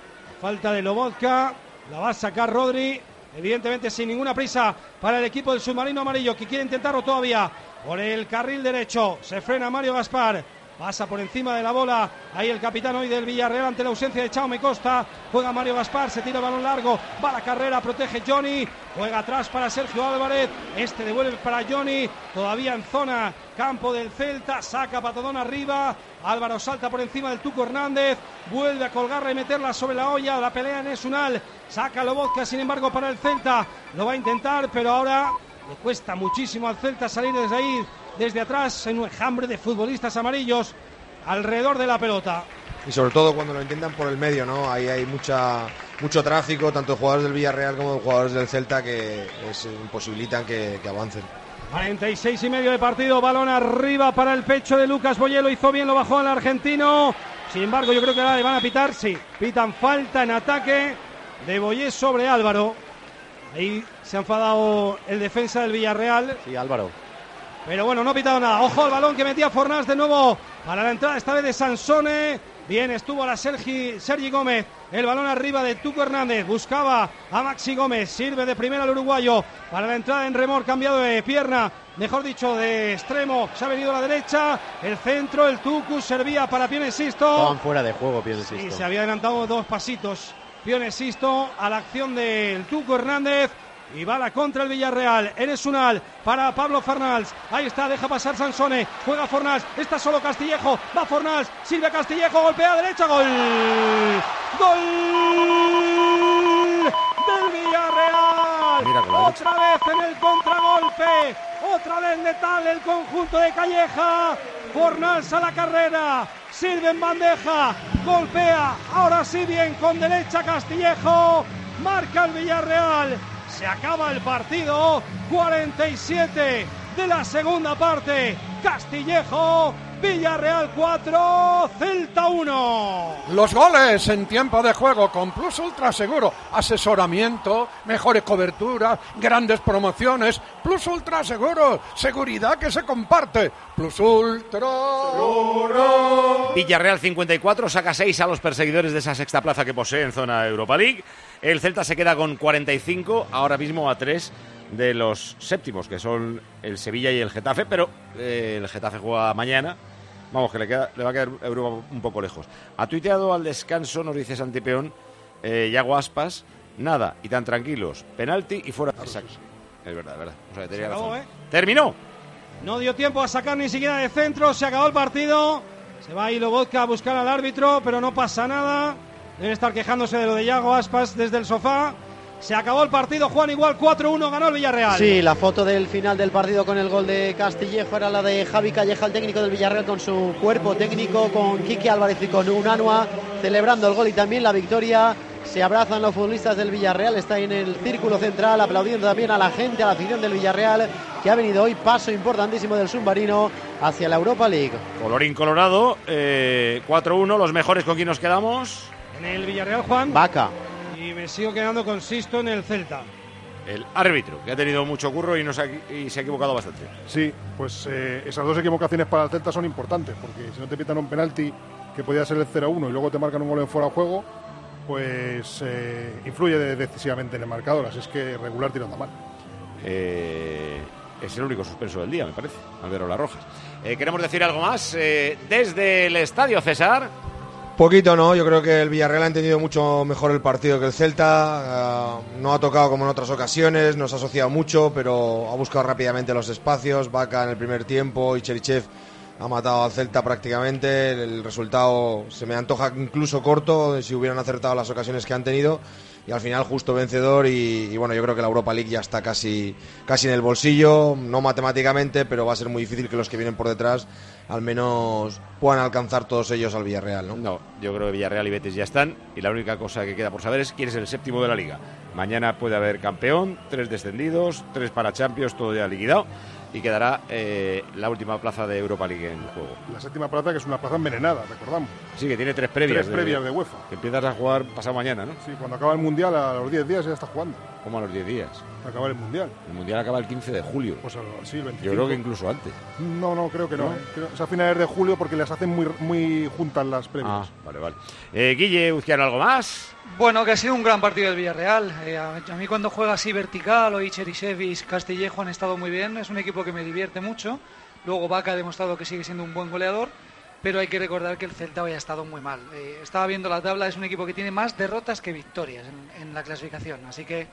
falta de Lobotka, la va a sacar Rodri, evidentemente sin ninguna prisa para el equipo del submarino amarillo, que quiere intentarlo todavía por el carril derecho. Se frena Mario Gaspar, pasa por encima de la bola, ahí el capitán hoy del Villarreal ante la ausencia de Jaume Costa, juega Mario Gaspar, se tira el balón largo, va la carrera, protege Johnny, juega atrás para Sergio Álvarez, este devuelve para Johnny, todavía en zona campo del Celta, saca patadón arriba, Álvaro salta por encima del Tuco Hernández, vuelve a colgarla y meterla sobre la olla, la pelea en Esunal, saca Lobotka sin embargo para el Celta, lo va a intentar, pero ahora le cuesta muchísimo al Celta salir desde ahí, desde atrás, en un enjambre de futbolistas amarillos alrededor de la pelota.
Y sobre todo cuando lo intentan por el medio, ¿no? Ahí hay mucho tráfico, tanto de jugadores del Villarreal como de jugadores del Celta, que imposibilitan que avancen.
46 y medio de partido, balón arriba para el pecho de Lucas Boyé, lo hizo bien, lo bajó al argentino, sin embargo yo creo que ahora le van a pitar, sí, pitan falta en ataque de Boyé sobre Álvaro, ahí se ha enfadado el defensa del Villarreal.
Sí, Álvaro.
Pero bueno, no ha pitado nada. Ojo al balón que metía Fornals de nuevo para la entrada esta vez de Sansone. Bien estuvo la Sergi Gómez. El balón arriba de Tuco Hernández. Buscaba a Maxi Gómez. Sirve de primera al uruguayo para la entrada en remor. Cambiado de pierna. Mejor dicho, de extremo. Se ha venido a la derecha. El centro, el Tucu servía para Pione Sisto.
Estaban fuera de juego Pione Sisto.
Y se había adelantado 2 pasitos. Pione Sisto a la acción del Tuco Hernández. Y va la contra el Villarreal. Eres Unal para Pablo Fornals. Ahí está, deja pasar Sansone. Juega Fornals. Está solo Castillejo. Va Fornals. Sirve a Castillejo. Golpea a derecha. Gol. Gol del Villarreal. Otra vez en el contragolpe. Otra vez letal el conjunto de Calleja. Fornals a la carrera. Sirve en bandeja. Golpea. Ahora sí bien con derecha Castillejo. Marca el Villarreal. Se acaba el partido, 47 de la segunda parte, Castillejo, Villarreal 4, Celta 1.
Los goles en tiempo de juego con Plus Ultra Seguro, asesoramiento, mejores coberturas, grandes promociones. Plus Ultra Seguro, seguridad que se comparte. Plus Ultra Seguro.
Villarreal 54, saca 6 a los perseguidores de esa sexta plaza que posee en zona Europa League. El Celta se queda con 45, ahora mismo a 3 de los séptimos, que son el Sevilla y el Getafe, pero el Getafe juega mañana. Vamos, que le va a quedar Europa un poco lejos. Ha tuiteado al descanso, nos dice Santipeón, Yago Aspas, nada, y tan tranquilos, penalti y fuera. Exacto. Es verdad, es verdad. O sea, tenía razón. ¡Terminó!
No dio tiempo a sacar ni siquiera de centro, se acabó el partido. Se va ahí Lobotka a buscar al árbitro, pero no pasa nada. Deben estar quejándose de lo de Yago Aspas desde el sofá. Se acabó el partido, Juan, igual 4-1, ganó el Villarreal.
Sí, la foto del final del partido con el gol de Castillejo era la de Javi Calleja, el técnico del Villarreal, con su cuerpo técnico, con Quique Álvarez y con Unanua, celebrando el gol y también la victoria. Se abrazan los futbolistas del Villarreal, está en el círculo central, aplaudiendo también a la gente, a la afición del Villarreal, que ha venido hoy, paso importantísimo del submarino hacia la Europa League.
Colorín colorado, 4-1, los mejores. ¿Con quién nos quedamos?
En el Villarreal, Juan.
Vaca.
Y me sigo quedando con Sisto en el Celta.
El árbitro, que ha tenido mucho curro y se ha equivocado bastante.
Sí, pues esas 2 equivocaciones para el Celta son importantes, porque si no te pitan un penalti que podía ser el 0-1 y luego te marcan un gol en fuera de juego, pues influye decisivamente en el marcador, así es que regular tirando mal.
Es el único suspenso del día, me parece, Alberola Rojas. ¿Queremos decir algo más desde el estadio, César?
Poquito, ¿no? Yo creo que el Villarreal ha entendido mucho mejor el partido que el Celta. No ha tocado como en otras ocasiones, nos ha asociado mucho, pero ha buscado rápidamente los espacios. Vaca en el primer tiempo y Cherichev ha matado al Celta prácticamente. El resultado se me antoja incluso corto si hubieran acertado las ocasiones que han tenido. Y al final justo vencedor y bueno, yo creo que la Europa League ya está casi en el bolsillo, no matemáticamente, pero va a ser muy difícil que los que vienen por detrás al menos puedan alcanzar todos ellos al Villarreal, ¿no?
No, yo creo que Villarreal y Betis ya están y la única cosa que queda por saber es quién es el séptimo de la Liga. Mañana puede haber campeón, 3 descendidos, 3 para Champions, todo ya liquidado. y quedará la última plaza de Europa League en juego.
La séptima plaza, que es una plaza envenenada, recordamos.
Sí, que tiene 3 previas.
3 previas de UEFA.
Que empiezas a jugar pasado mañana, ¿no?
Sí, cuando acaba el Mundial, a los 10 días ya estás jugando.
¿Cómo a los 10 días?
Acaba el Mundial.
El Mundial acaba el 15 de julio.
Pues sí, el 25.
Yo creo que incluso antes.
No, creo que no. Es a finales de julio porque las hacen muy juntas las previas.
Vale. Guille, Uzquiano, ¿algo más?
Bueno, que ha sido un gran partido del Villarreal. A mí cuando juega así vertical, hoy Cherisevic, Castillejo han estado muy bien. Es un equipo que me divierte mucho. Luego Vaca ha demostrado que sigue siendo un buen goleador. Pero hay que recordar que el Celta hoy ha estado muy mal. Estaba viendo la tabla, es un equipo que tiene más derrotas que victorias en la clasificación. Así que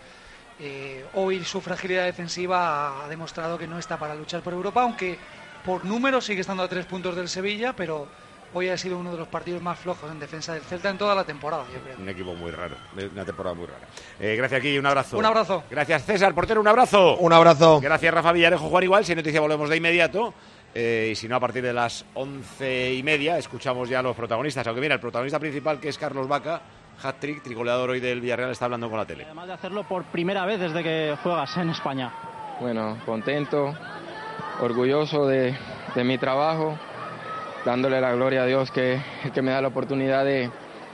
hoy su fragilidad defensiva ha demostrado que no está para luchar por Europa, aunque por números sigue estando a 3 puntos del Sevilla, pero hoy ha sido uno de los partidos más flojos en defensa del Celta en toda la temporada, yo creo.
Un equipo muy raro, una temporada muy rara. Gracias, Guille, un abrazo.
Un abrazo.
Gracias, César, portero, un abrazo.
Un abrazo.
Gracias, Rafa Villarejo, Juan Igual. Si noticia volvemos de inmediato. Y si no, a partir de las 11:30 escuchamos ya a los protagonistas. Aunque mira, el protagonista principal, que es Carlos Vaca, hat-trick, trigoleador hoy del Villarreal, está hablando con la tele.
Además de hacerlo por primera vez desde que juegas en España.
Bueno, contento, orgulloso de mi trabajo, dándole la gloria a Dios que me da la oportunidad de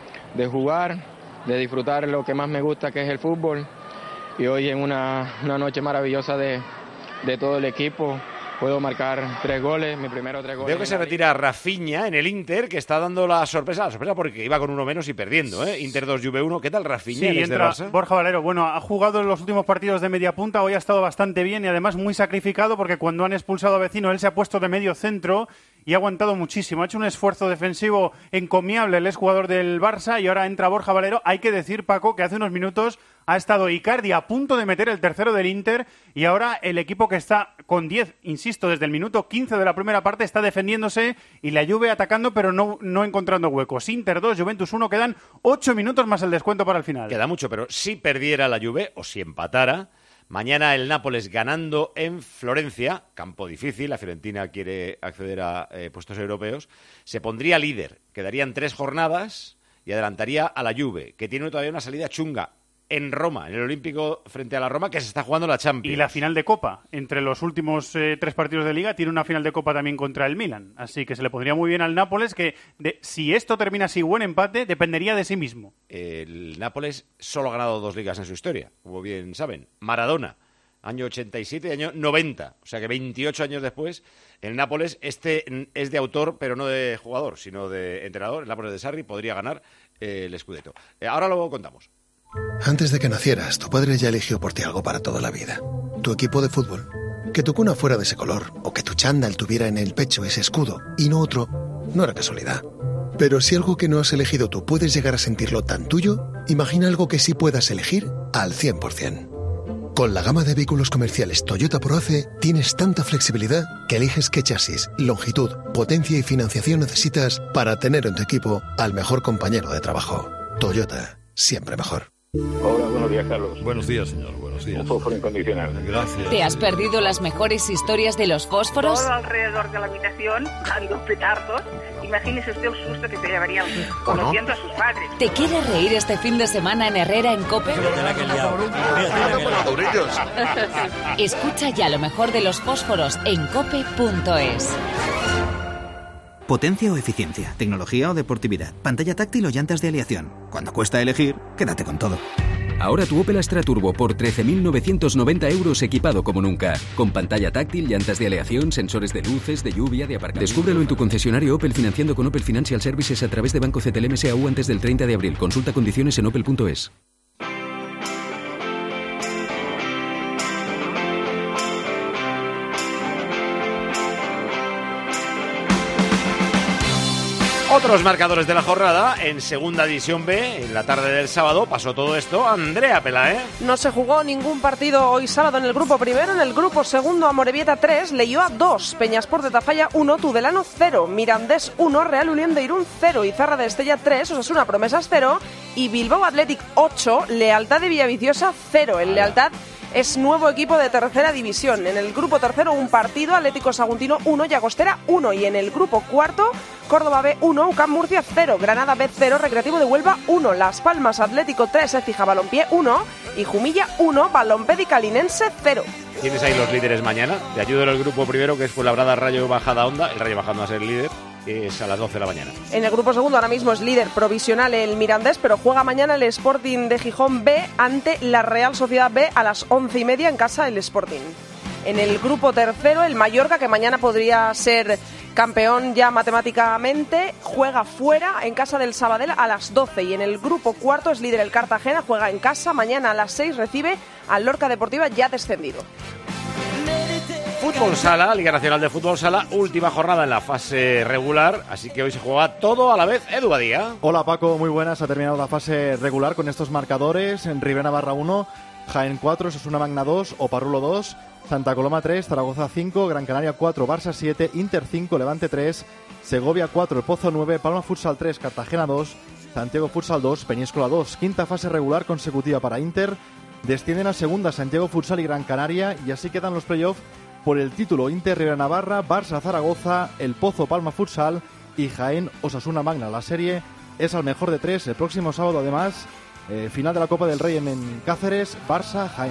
jugar, de disfrutar lo que más me gusta, que es el fútbol. Y hoy en una noche maravillosa de todo el equipo, puedo marcar 3 goles, mi primero 3 goles.
Veo que se retira Rafinha en el Inter, que está dando la sorpresa porque iba con uno menos y perdiendo, ¿eh? Inter 2, Juve 1. ¿Qué tal Rafinha?
Sí, entra Borja Valero. Bueno, ha jugado en los últimos partidos de media punta, hoy ha estado bastante bien y además muy sacrificado porque cuando han expulsado a Vecino, él se ha puesto de medio centro y ha aguantado muchísimo. Ha hecho un esfuerzo defensivo encomiable el exjugador del Barça y ahora entra Borja Valero. Hay que decir, Paco, que hace unos minutos ha estado Icardi a punto de meter el tercero del Inter y ahora el equipo que está con 10, insisto, desde el minuto 15 de la primera parte está defendiéndose y la Juve atacando pero no encontrando huecos. Inter 2, Juventus 1, quedan 8 minutos más el descuento para el final.
Queda mucho, pero si perdiera la Juve o si empatara, mañana el Nápoles ganando en Florencia, campo difícil, la Fiorentina quiere acceder a puestos europeos, se pondría líder, quedarían 3 jornadas y adelantaría a la Juve, que tiene todavía una salida chunga en Roma, en el Olímpico frente a la Roma, que se está jugando la Champions.
Y la final de Copa, entre los últimos 3 partidos de Liga, tiene una final de Copa también contra el Milan, así que se le pondría muy bien al Nápoles, que si esto termina así, buen empate, dependería de sí mismo.
El Nápoles solo ha ganado 2 ligas en su historia, como bien saben. Maradona, año 87 y año 90, o sea que 28 años después, el Nápoles, es de autor, pero no de jugador, sino de entrenador. El Nápoles de Sarri podría ganar el Scudetto. Ahora lo contamos.
Antes de que nacieras, tu padre ya eligió por ti algo para toda la vida. Tu equipo de fútbol. Que tu cuna fuera de ese color, o que tu chándal tuviera en el pecho ese escudo, y no otro, no era casualidad. Pero si algo que no has elegido tú puedes llegar a sentirlo tan tuyo, imagina algo que sí puedas elegir al 100%. Con la gama de vehículos comerciales Toyota ProAce, tienes tanta flexibilidad que eliges qué chasis, longitud, potencia y financiación necesitas para tener en tu equipo al mejor compañero de trabajo. Toyota, siempre mejor.
Hola, buenos días, Carlos.
Buenos días, señor, buenos días.
Un fósforo incondicional.
Gracias.
¿Te has perdido las mejores historias de los fósforos?
Todo alrededor de la habitación, dando petardos. Imagínese usted el susto que se llevaría conociendo a sus padres.
¿Te quieres reír este fin de semana en Herrera en COPE? Escucha ya lo mejor de los fósforos en cope.es.
Potencia o eficiencia, tecnología o deportividad, pantalla táctil o llantas de aleación. Cuando cuesta elegir, quédate con todo.
Ahora tu Opel Astra Turbo por 13.990 euros equipado como nunca. Con pantalla táctil, llantas de aleación, sensores de luces, de lluvia, de aparcamiento. Descúbrelo en tu concesionario Opel financiando con Opel Financial Services a través de Banco CTLM SAU antes del 30 de abril. Consulta condiciones en opel.es.
Otros marcadores de la jornada, en Segunda División B, en la tarde del sábado, pasó todo esto. Andrea Peláez.
No se jugó ningún partido hoy sábado en el grupo primero. En el grupo segundo, Amorebieta 3, Leioa 2, Peñasport de Tafalla 1, Tudelano 0, Mirandés 1, Real Unión de Irún 0, Izarra de Estella 3, Osasuna Promesas 0 y Bilbao Athletic 8, Lealtad de Villaviciosa 0. El Lealtad es nuevo equipo de tercera división. En el grupo tercero un partido, Atlético Saguntino 1, Llagostera 1 y en el grupo cuarto, Córdoba B 1, UCAM Murcia 0, Granada B 0, Recreativo de Huelva 1, Las Palmas Atlético 3, Écija Balompié 1 y Jumilla 1, Balompédica Linense 0.
tienes ahí los líderes mañana. Te ayudo en el grupo primero, que es Fuenlabrada, Rayo Bajada Onda. El Rayo Bajada va a ser el líder. Es a las 12 de la mañana.
En el grupo segundo ahora mismo es líder provisional el Mirandés, pero juega mañana el Sporting de Gijón B ante la Real Sociedad B a las 11:30 en casa del Sporting. En el grupo tercero el Mallorca, que mañana podría ser campeón ya matemáticamente, juega fuera en casa del Sabadell a las 12. Y en el grupo cuarto es líder el Cartagena, juega en casa, mañana a las 6 recibe al Lorca Deportiva ya descendido.
Fútbol Sala, Liga Nacional de Fútbol Sala, última jornada en la fase regular, así que hoy se juega todo a la vez. Edu Badía.
Hola Paco, muy buenas. Ha terminado la fase regular con estos marcadores: en Ribera Navarra 1, Jaén 4, Osasuna Magna 2, Oparrulo 2, Santa Coloma 3, Zaragoza 5, Gran Canaria 4, Barça 7, Inter 5, Levante 3, Segovia 4, El Pozo 9, Palma Futsal 3, Cartagena 2, Santiago Futsal 2, Peñíscola 2. Quinta fase regular consecutiva para Inter. Descienden a segunda Santiago Futsal y Gran Canaria, y así quedan los playoffs por el título: Inter Ribera Navarra, Barça Zaragoza, El Pozo Palma Futsal y Jaén Osasuna Magna. La serie es al mejor de 3 el próximo sábado, además, final de la Copa del Rey en Cáceres, Barça Jaén.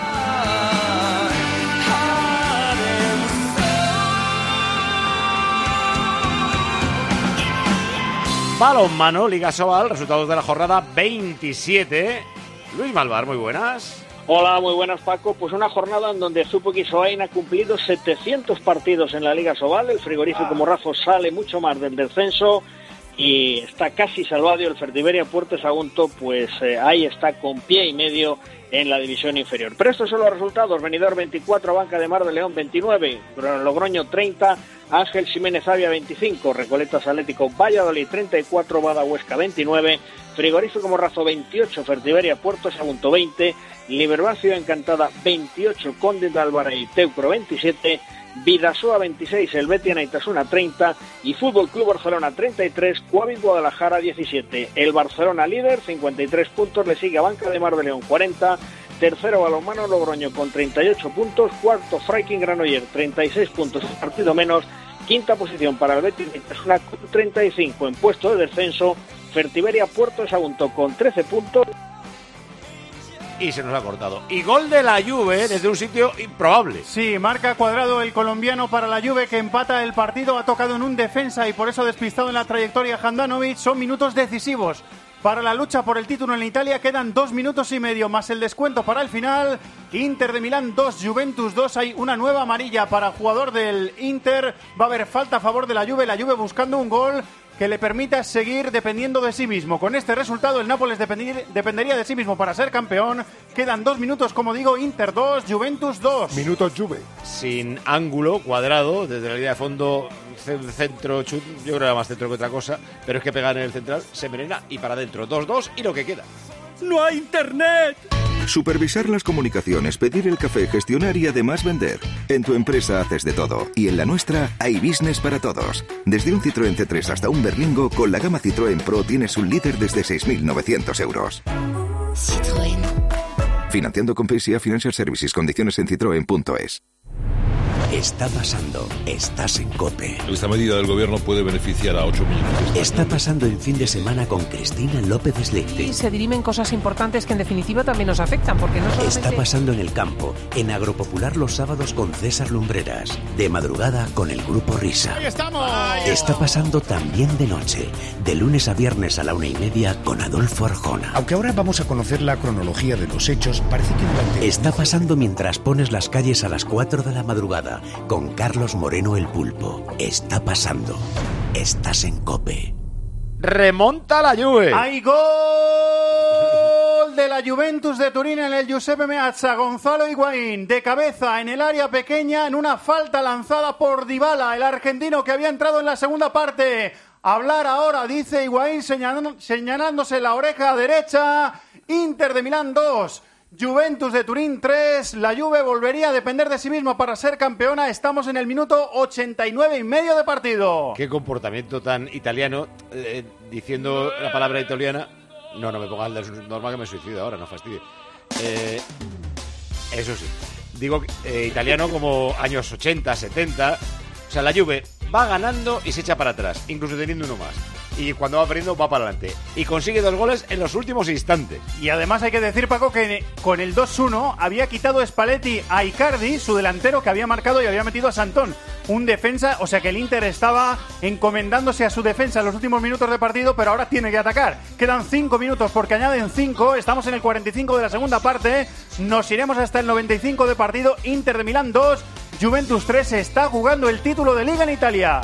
Balonmano, Liga Sobal, resultados de la jornada 27. Luis Malvar, muy buenas.
Hola, muy buenas Paco. Pues una jornada en donde Zupo Ixoain ha cumplido 700 partidos en la Liga Sobal. El frigorífico Morrazo sale mucho más del descenso y está casi salvado. El Fertiberia Puerto Sagunto, pues ahí está con pie y medio en la división inferior. Pero estos son los resultados: Benidorm 24, Banca de Mar de León 29, Logroño 30, Ángel Ximénez Avia 25, Recoletas Atlético Valladolid 34, Bada Huesca 29, Frigorífico Morrazo 28, Fertiberia Puerto Sagunto 20, Liberbank Ciudad Encantada 28, Conde de Álvara y Teucro 27, Vidasoa 26, el Betia Naitasuna 30 y Fútbol Club Barcelona 33, Coavit Guadalajara 17. El Barcelona líder, 53 puntos, le sigue a Banca de Mar de León 40, tercero Balonmano Logroño con 38 puntos, cuarto Freiking Granoller 36 puntos, un partido menos, quinta posición para el Betis Naitasuna con 35. En puesto de descenso, Fertiberia Puerto Sagunto con 13 puntos.
Y se nos ha cortado. Y gol de la Juve desde un sitio improbable.
Sí, marca Cuadrado el colombiano para la Juve, que empata el partido. Ha tocado en un defensa y por eso despistado en la trayectoria Handanovic. Son minutos decisivos para la lucha por el título en Italia. Quedan 2 minutos y medio más el descuento para el final. Inter de Milán 2, Juventus 2. Hay una nueva amarilla para jugador del Inter. Va a haber falta a favor de la Juve. La Juve buscando un gol que le permita seguir dependiendo de sí mismo. Con este resultado el Nápoles dependería de sí mismo para ser campeón. Quedan 2 minutos, como digo, Inter 2, Juventus 2.
Minutos Juve.
Sin ángulo, Cuadrado, desde la línea de fondo, centro, yo creo que era más centro que otra cosa, pero es que pegar en el central, se envenena y para adentro. 2-2 y lo que queda.
¡No hay internet!
Supervisar las comunicaciones, pedir el café, gestionar y además vender. En tu empresa haces de todo. Y en la nuestra hay business para todos. Desde un Citroën C3 hasta un Berlingo, con la gama Citroën Pro tienes un líder desde 6.900 euros.
Citroën.
Financiando con PSA Financial Services. Condiciones en citroen.es.
Está pasando. Estás en COPE.
Esta medida del gobierno puede beneficiar a 8 millones de
Está pasando el fin de semana con Cristina López Slichting.
Y se dirimen cosas importantes que en definitiva también nos afectan, porque no solamente...
Está pasando en el campo, en Agropopular los sábados con César Lumbreras. De madrugada con el Grupo Risa.
¡Ahí estamos!
Está pasando también de noche, de lunes a viernes a la 1:30 con Adolfo Arjona.
Aunque ahora vamos a conocer la cronología de los hechos, parece que durante...
Está pasando mientras pones las calles a las 4 de la madrugada con Carlos Moreno el Pulpo. Está pasando. Estás en COPE.
Remonta la Juve.
¡Hay gol de la Juventus de Turín en el Giuseppe Meazza! Gonzalo Higuaín de cabeza en el área pequeña en una falta lanzada por Dybala, el argentino que había entrado en la segunda parte. Hablar ahora, dice Higuaín señalándose la oreja derecha. Inter de Milán 2, Juventus de Turín 3. La Juve volvería a depender de sí misma para ser campeona. Estamos en el minuto 89,5 de partido.
Qué comportamiento tan italiano, diciendo la palabra italiana. No me pongas el normal que me suicido ahora, no fastidie. Eso sí, digo italiano como años 80, 70. O sea, la Juve va ganando y se echa para atrás, incluso teniendo uno más. y cuando va perdiendo va para adelante. Y consigue 2 goles en los últimos instantes.
Y además hay que decir, Paco, que con el 2-1 había quitado Spalletti a Icardi, su delantero, que había marcado y había metido a Santón, un defensa, o sea que el Inter estaba encomendándose a su defensa en los últimos minutos de partido, pero ahora tiene que atacar. Quedan 5 minutos porque añaden 5, estamos en el 45 de la segunda parte, nos iremos hasta el 95 de partido. Inter de Milán 2, Juventus 3, se está jugando el título de Liga en Italia.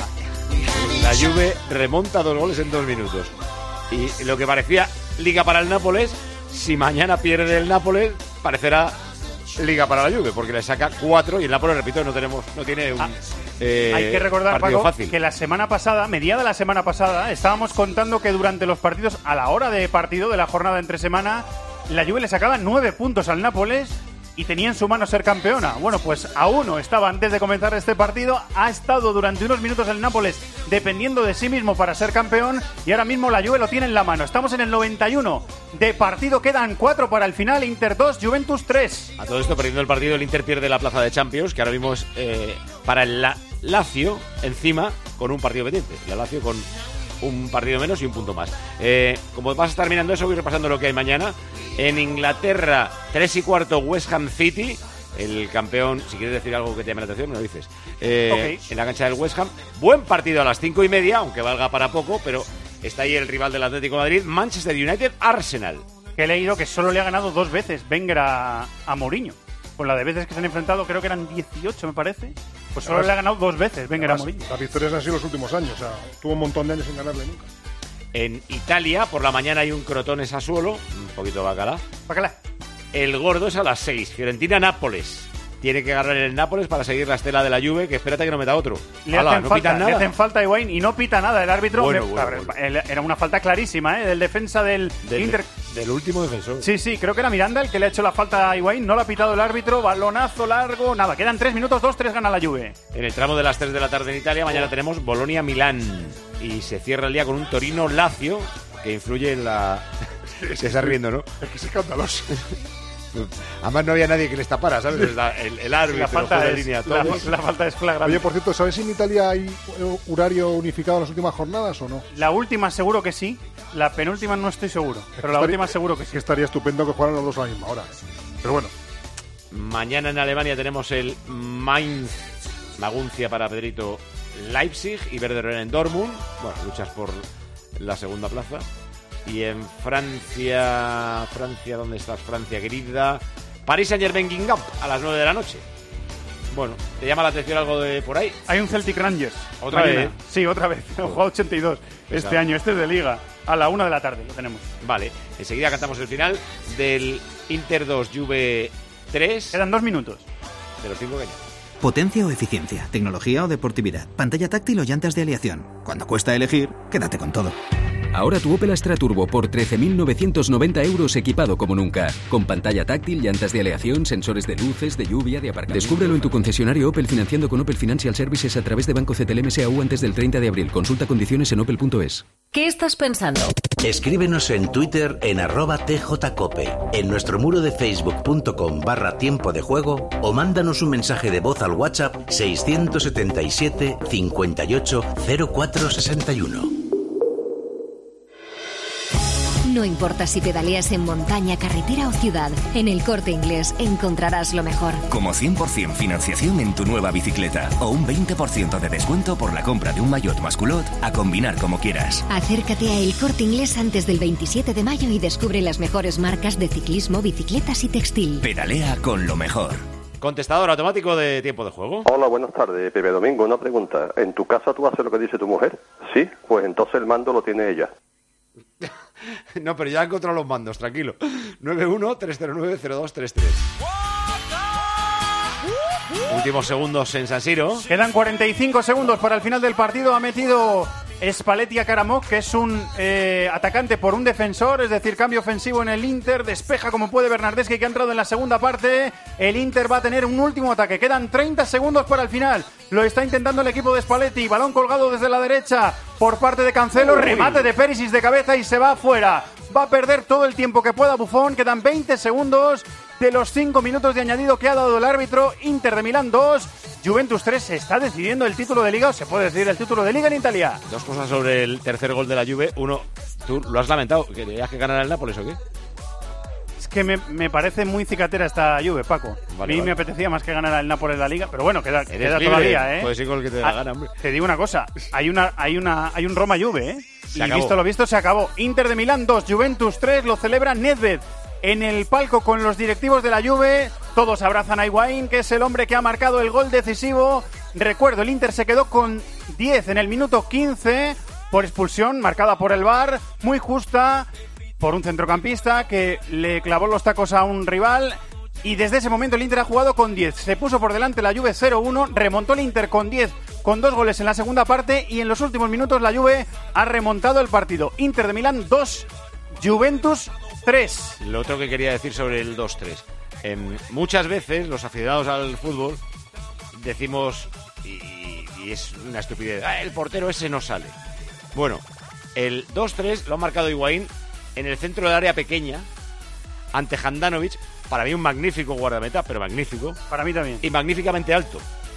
La Juve remonta 2 goles en 2 minutos. Y lo que parecía Liga para el Nápoles, si mañana pierde el Nápoles, parecerá Liga para la Juve, porque le saca 4 y el Nápoles, repito, no tiene un
hay que recordar, Paco,
fácil.
que la semana pasada, mediada la semana pasada, estábamos contando que durante los partidos, a la hora de partido de la jornada entre semana, la Juve le sacaba 9 puntos al Nápoles y tenía en su mano ser campeona. Bueno, pues a 1 estaba antes de comenzar este partido, ha estado durante unos minutos el Nápoles dependiendo de sí mismo para ser campeón y ahora mismo la Juve lo tiene en la mano. Estamos en el 91 de partido, quedan 4 para el final, Inter 2, Juventus 3.
A todo esto, perdiendo el partido, el Inter pierde la plaza de Champions, que ahora mismo es para el Lazio, encima, con un partido pendiente. Y el Lazio con un partido menos y un punto más. Como vas a estar mirando eso, voy repasando lo que hay mañana. En Inglaterra, 3:15, West Ham City, el campeón. Si quieres decir algo que te llame la atención, me lo dices.
Okay.
En la cancha del West Ham. Buen partido a las 5:30, aunque valga para poco, pero está ahí el rival del Atlético de Madrid, Manchester United, Arsenal.
Que he leído que solo le ha ganado 2 veces Wenger a Mourinho. Con la de veces que se han enfrentado, creo que eran 18, me parece. Pues solo le ha ganado 2 veces Wenger a Mourinho.
Las victorias han sido los últimos años, o sea, tuvo un montón de años sin ganarle nunca.
En Italia, por la mañana hay un Crotone Sassuolo, un poquito de bacalá.
Bacalá.
El gordo es a las 6, Fiorentina-Nápoles. Tiene que ganar el Nápoles para seguir la estela de la Juve, que espérate que no meta otro.
Le hacen falta a Higuaín y no pita nada el árbitro.
Bueno.
Era una falta clarísima, del defensa del Inter.
Del último defensor.
Sí, creo que era Miranda el que le ha hecho la falta a Higuaín, no lo ha pitado el árbitro, balonazo largo, nada, quedan 3 minutos, 2-3 gana la Juve.
En el tramo de las 3 de la tarde en Italia, mañana tenemos Bolonia-Milán. Y se cierra el día con un Torino-Lazio, que influye en la... Se está riendo, ¿no?
Es que es escandaloso.
Además no había nadie que les tapara, ¿sabes? El árbitro,
la falta
de
es,
línea,
la falta es flagrante.
Oye, por cierto, ¿sabes si en Italia hay horario unificado en las últimas jornadas o no?
La última seguro que sí, la penúltima no estoy seguro, pero la última seguro que sí.
Que estaría estupendo que jugaran los dos a la misma hora. Pero bueno.
Mañana en Alemania tenemos el Mainz, Maguncia para Pedrito, Leipzig y Werder Bremen en Dortmund. Bueno, luchas por la segunda plaza. Y en Francia, ¿dónde estás? Francia querida. Paris Saint-Germain Guingamp a las 9 de la noche. Bueno, ¿te llama la atención algo de por ahí?
Hay un Celtic Rangers.
¿Otra vez?
Sí, otra vez. Han jugado 82 este año. Este es de Liga. A la 1 de la tarde lo tenemos.
Vale, enseguida cantamos el final del Inter 2, Juve 3.
Quedan 2 minutos.
De los 5 que hay.
Potencia o eficiencia, tecnología o deportividad, pantalla táctil o llantas de aleación. Cuando cuesta elegir, quédate con todo.
Ahora tu Opel Astra Turbo por 13.990 euros equipado como nunca. Con pantalla táctil, llantas de aleación, sensores de luces, de lluvia, de aparcamiento. Descúbrelo en tu concesionario Opel financiando con Opel Financial Services a través de Banco CTLM SAU antes del 30 de abril. Consulta condiciones en opel.es.
¿Qué estás pensando?
Escríbenos en Twitter en @tjcope, en nuestro muro de facebook.com/tiempo de juego o mándanos un mensaje de voz al WhatsApp 677 58 0461.
No importa si pedaleas en montaña, carretera o ciudad, en El Corte Inglés encontrarás lo mejor.
Como 100% financiación en tu nueva bicicleta o un 20% de descuento por la compra de un maillot masculot a combinar como quieras.
Acércate a El Corte Inglés antes del 27 de mayo y descubre las mejores marcas de ciclismo, bicicletas y textil.
Pedalea con lo mejor.
Contestador automático de tiempo de juego.
Hola, buenas tardes, Pepe Domingo. Una pregunta. ¿En tu casa tú haces lo que dice tu mujer? Sí, pues entonces el mando lo tiene ella.
No, pero ya he encontrado los mandos, tranquilo. 91-309-0233. Últimos segundos en San Siro.
Quedan 45 segundos para el final del partido. Ha metido Spalletti a Karamov, que es un atacante por un defensor, es decir, cambio ofensivo en el Inter. Despeja como puede Bernardeschi, que ha entrado en la segunda parte. El Inter va a tener un último ataque. Quedan 30 segundos para el final. Lo está intentando el equipo de Spalletti. Balón colgado desde la derecha por parte de Cancelo. Remate de Perisic de cabeza y se va afuera. Va a perder todo el tiempo que pueda Buffon. Quedan 20 segundos de los 5 minutos de añadido que ha dado el árbitro. Inter de Milán 2, Juventus 3. Se está decidiendo el título de Liga, o se puede decidir el título de Liga en Italia.
Dos cosas sobre el tercer gol de la Juve. Uno, tú lo has lamentado, ¿querías que ganara el Nápoles o qué?
Es que me parece muy cicatera esta Juve, Paco. A mí me apetecía más que ganara el Nápoles la Liga, pero bueno, queda todavía, ¿eh?
Puedes ir con el que te dé la gana, hombre.
Te digo una cosa, hay un Roma-Juve, ¿eh?
Se acabó.
Visto lo visto, se acabó. Inter de Milán 2, Juventus 3, lo celebra Nedved. En el palco con los directivos de la Juve, todos abrazan a Higuaín, que es el hombre que ha marcado el gol decisivo. Recuerdo, el Inter se quedó con 10 en el minuto 15 por expulsión marcada por el VAR, muy justa, por un centrocampista que le clavó los tacos a un rival. Y desde ese momento el Inter ha jugado con 10. Se puso por delante la Juve 0-1, remontó el Inter con 10, con 2 goles en la segunda parte, y en los últimos minutos la Juve ha remontado el partido. Inter de Milán 2, Juventus 3.
Lo otro que quería decir sobre el 2-3. Muchas veces los aficionados al fútbol decimos, y es una estupidez, el portero ese no sale. Bueno, el 2-3 lo ha marcado Higuaín en el centro del área pequeña, ante Handanovic. Para mí un magnífico guardameta, pero magnífico.
Para mí también.
Y magníficamente alto.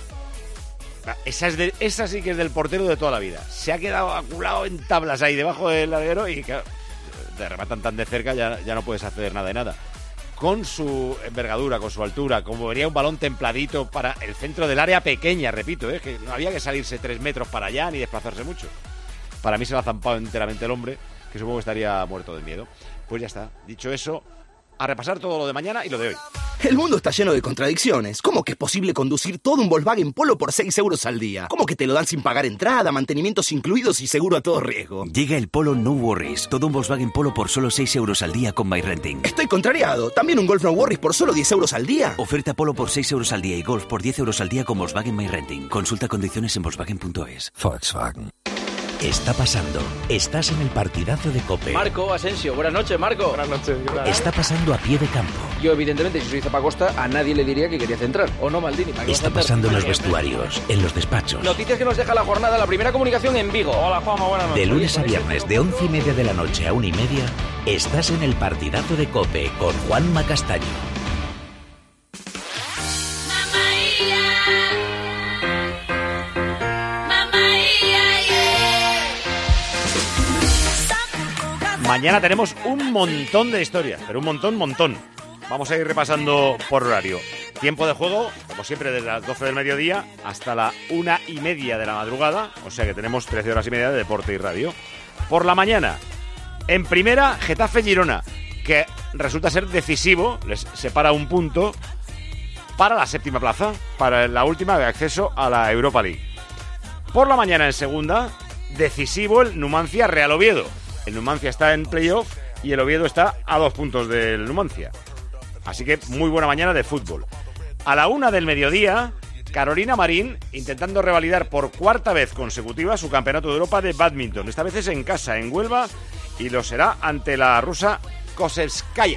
Esa sí que es del portero de toda la vida. Se ha quedado aculado en tablas ahí debajo del larguero y claro, te rematan tan de cerca, ya no puedes hacer nada de nada. Con su envergadura, con su altura, como vería un balón templadito para el centro del área pequeña, repito, que no había que salirse 3 metros para allá ni desplazarse mucho. Para mí se lo ha zampado enteramente el hombre, que supongo que estaría muerto de miedo. Pues ya está, dicho eso, a repasar todo lo de mañana y lo de hoy.
El mundo está lleno de contradicciones. ¿Cómo que es posible conducir todo un Volkswagen Polo por 6 euros al día? ¿Cómo que te lo dan sin pagar entrada, mantenimientos incluidos y seguro a todo riesgo?
Llega el Polo No Worries. Todo un Volkswagen Polo por solo 6 euros al día con MyRenting.
Estoy contrariado. ¿También un Golf No Worries por solo 10 euros al día?
Oferta Polo por 6 euros al día y Golf por 10 euros al día con Volkswagen MyRenting. Consulta condiciones en Volkswagen.es.
Volkswagen. Está pasando. Estás en el partidazo de COPE.
Marco Asensio, buenas noches, Marco.
Buenas noches. Está pasando a pie de campo.
Yo, evidentemente, si soy Zappacosta, a nadie le diría que querías entrar. ¿O no, Maldini?
Está pasando en los vestuarios, en los despachos.
Noticias que nos deja la jornada, la primera comunicación en Vigo. Hola, Juanma, buenas noches.
De lunes a viernes, de 11:30 de la noche a 1:30, estás en el partidazo de COPE con Juanma Castaño.
Mañana tenemos un montón de historias, pero un montón. Vamos a ir repasando por horario. Tiempo de juego, como siempre, desde las 12 del mediodía hasta la 1:30 de la madrugada. O sea que tenemos 13 horas y media de deporte y radio. Por la mañana, en primera, Getafe-Girona, que resulta ser decisivo, les separa un punto para la 7ª plaza, para la última de acceso a la Europa League. Por la mañana, en segunda, decisivo el Numancia-Real Oviedo. El Numancia está en playoff y el Oviedo está a 2 puntos del Numancia. Así que muy buena mañana de fútbol. A la 1 del mediodía, Carolina Marín intentando revalidar por 4ª vez consecutiva su campeonato de Europa de bádminton. Esta vez es en casa, en Huelva, y lo será ante la rusa Kosevskaya.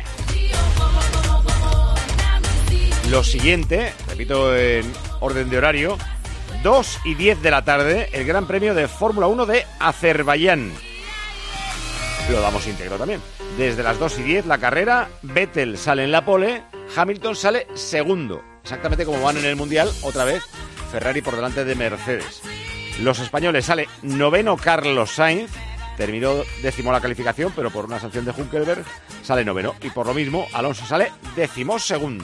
Lo siguiente, repito en orden de horario, 2:10 de la tarde, el Gran Premio de Fórmula 1 de Azerbaiyán. Lo damos íntegro también. Desde las 2:10 la carrera, Vettel sale en la pole, Hamilton sale segundo. Exactamente como van en el Mundial, otra vez Ferrari por delante de Mercedes. Los españoles sale noveno Carlos Sainz, terminó 10º la calificación, pero por una sanción de Hülkenberg sale noveno. Y por lo mismo, Alonso sale 12º.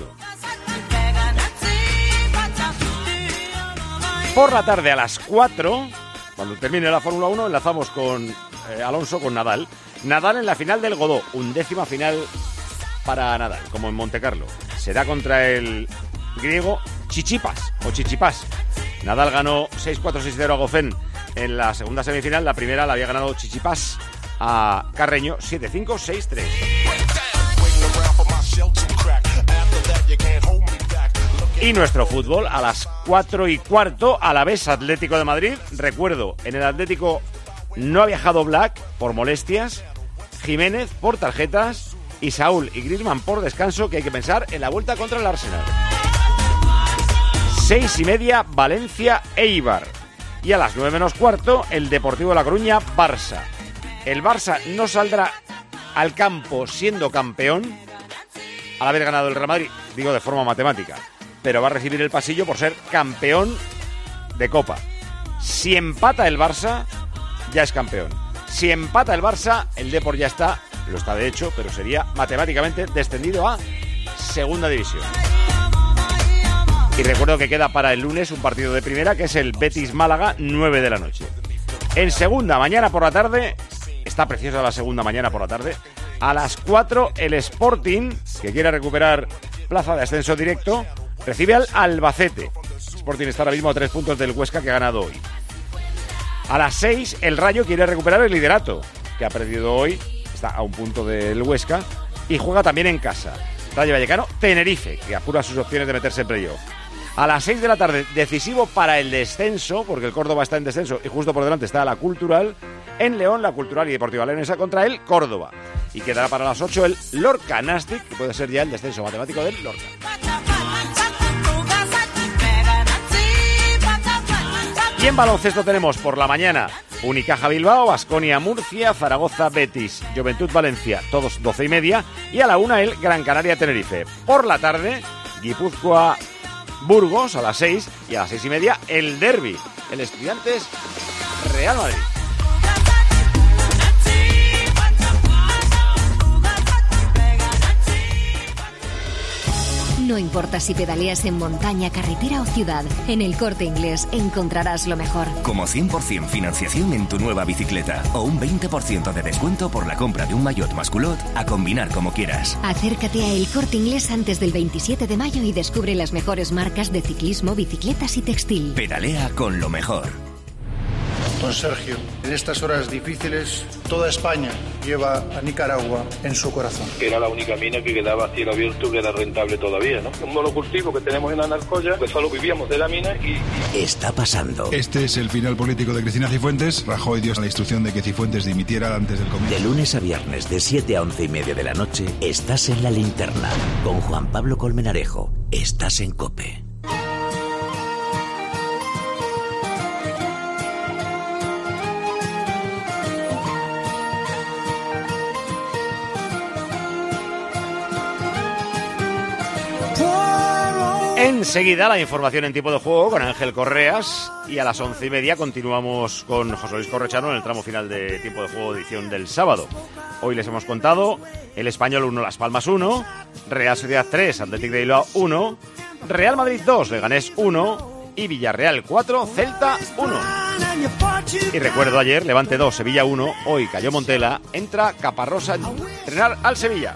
Por la tarde a las 4, cuando termine la Fórmula 1, enlazamos con Alonso con Nadal. Nadal en la final del Godó, 11ª final para Nadal, como en Montecarlo. Será contra el griego Tsitsipas. Nadal ganó 6-4, 6-0 a Goffin en la segunda semifinal. La primera la había ganado Tsitsipas a Carreño, 7-5, 6-3. Y nuestro fútbol a las 4:15, Alavés Atlético de Madrid. Recuerdo, en el Atlético no ha viajado Black por molestias, Jiménez por tarjetas y Saúl y Griezmann por descanso, que hay que pensar en la vuelta contra el Arsenal. 6:30, Valencia-Eibar. Y a las 9:15, el Deportivo de La Coruña, Barça. El Barça no saldrá al campo siendo campeón al haber ganado el Real Madrid, digo de forma matemática. pero va a recibir el pasillo por ser campeón de Copa. Si empata el Barça, ya es campeón. Si empata el Barça, el Depor ya está, lo está de hecho, pero sería matemáticamente descendido a Segunda División. Y recuerdo que queda para el lunes un partido de primera, que es el Betis-Málaga, 9 de la noche. En segunda, mañana por la tarde, está preciosa la segunda mañana por la tarde, a las 4 el Sporting, que quiere recuperar plaza de ascenso directo, recibe al Albacete. Sporting está ahora mismo a 3 puntos del Huesca, que ha ganado hoy. A las 6 el Rayo quiere recuperar el liderato, que ha perdido hoy, está a un punto del Huesca, y juega también en casa. Rayo Vallecano, Tenerife, que apura sus opciones de meterse en playoff. A las 6 de la tarde, decisivo para el descenso, porque el Córdoba está en descenso y justo por delante está la Cultural. En León, la Cultural y Deportiva Leonesa contra el Córdoba. Y quedará para las 8 el Lorca Nastic, que puede ser ya el descenso matemático del Lorca. Y en baloncesto tenemos por la mañana Unicaja Bilbao, Baskonia Murcia, Zaragoza Betis, Juventud Valencia, todos 12:30. Y a la 1 el Gran Canaria Tenerife. Por la tarde, Guipúzcoa Burgos a las 6 y a las 6:30 el derbi, el Estudiantes Real Madrid.
No importa si pedaleas en montaña, carretera o ciudad, en el Corte Inglés encontrarás lo mejor.
Como 100% financiación en tu nueva bicicleta o un 20% de descuento por la compra de un maillot masculot a combinar como quieras.
Acércate a El Corte Inglés antes del 27 de mayo y descubre las mejores marcas de ciclismo, bicicletas y textil.
Pedalea con lo mejor.
Don Sergio, en estas horas difíciles, toda España lleva a Nicaragua en su corazón.
Era la única mina que quedaba a cielo abierto, que era rentable todavía, ¿no? Un monocultivo que tenemos en Anarcoya, que solo vivíamos de la mina y...
Está pasando.
Este es el final político de Cristina Cifuentes. Rajoy dio la instrucción de que Cifuentes dimitiera antes del comienzo.
De lunes a viernes, de 7 a 11:30 de la noche, estás en La Linterna, con Juan Pablo Colmenarejo. Estás en COPE.
Enseguida la información en tiempo de juego con Ángel Correas y a las 11:30 continuamos con José Luis Corrochano en el tramo final de tiempo de juego edición del sábado. Hoy les hemos contado el Español 1, Las Palmas 1, Real Sociedad 3, Athletic de Bilbao 1, Real Madrid 2, Leganés 1 y Villarreal 4, Celta 1. Y recuerdo ayer, Levante 2, Sevilla 1, hoy cayó Montela, entra Caparrós a entrenar al Sevilla.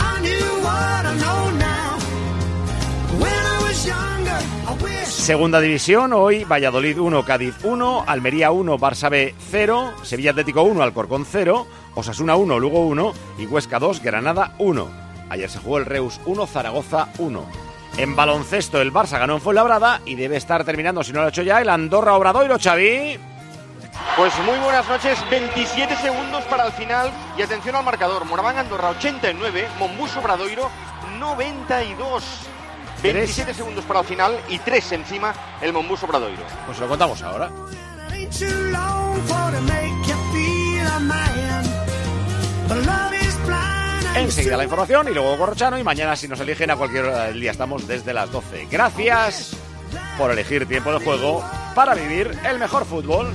Segunda división, hoy Valladolid 1, Cádiz 1, Almería 1, Barça B 0, Sevilla Atlético 1, Alcorcón 0, Osasuna 1, Lugo 1 y Huesca 2, Granada 1. Ayer se jugó el Reus 1, Zaragoza 1. En baloncesto el Barça ganó en Fuenlabrada y debe estar terminando, si no lo ha hecho ya, el Andorra Obradoiro, Xavi.
Pues muy buenas noches, 27 segundos para el final y atención al marcador, Moraván Andorra 89, Monbus Obradoiro 92. 27 segundos para el final y 3 encima el Monbus Obradoiro.
Pues lo contamos ahora. Enseguida la información y luego Corrochano y mañana si nos eligen a cualquier hora del día estamos desde las 12. Gracias por elegir tiempo de juego para vivir el mejor fútbol.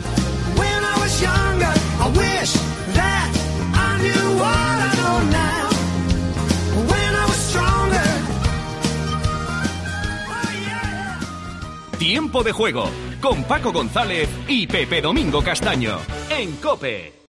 Tiempo de juego con Paco González y Pepe Domingo Castaño en COPE.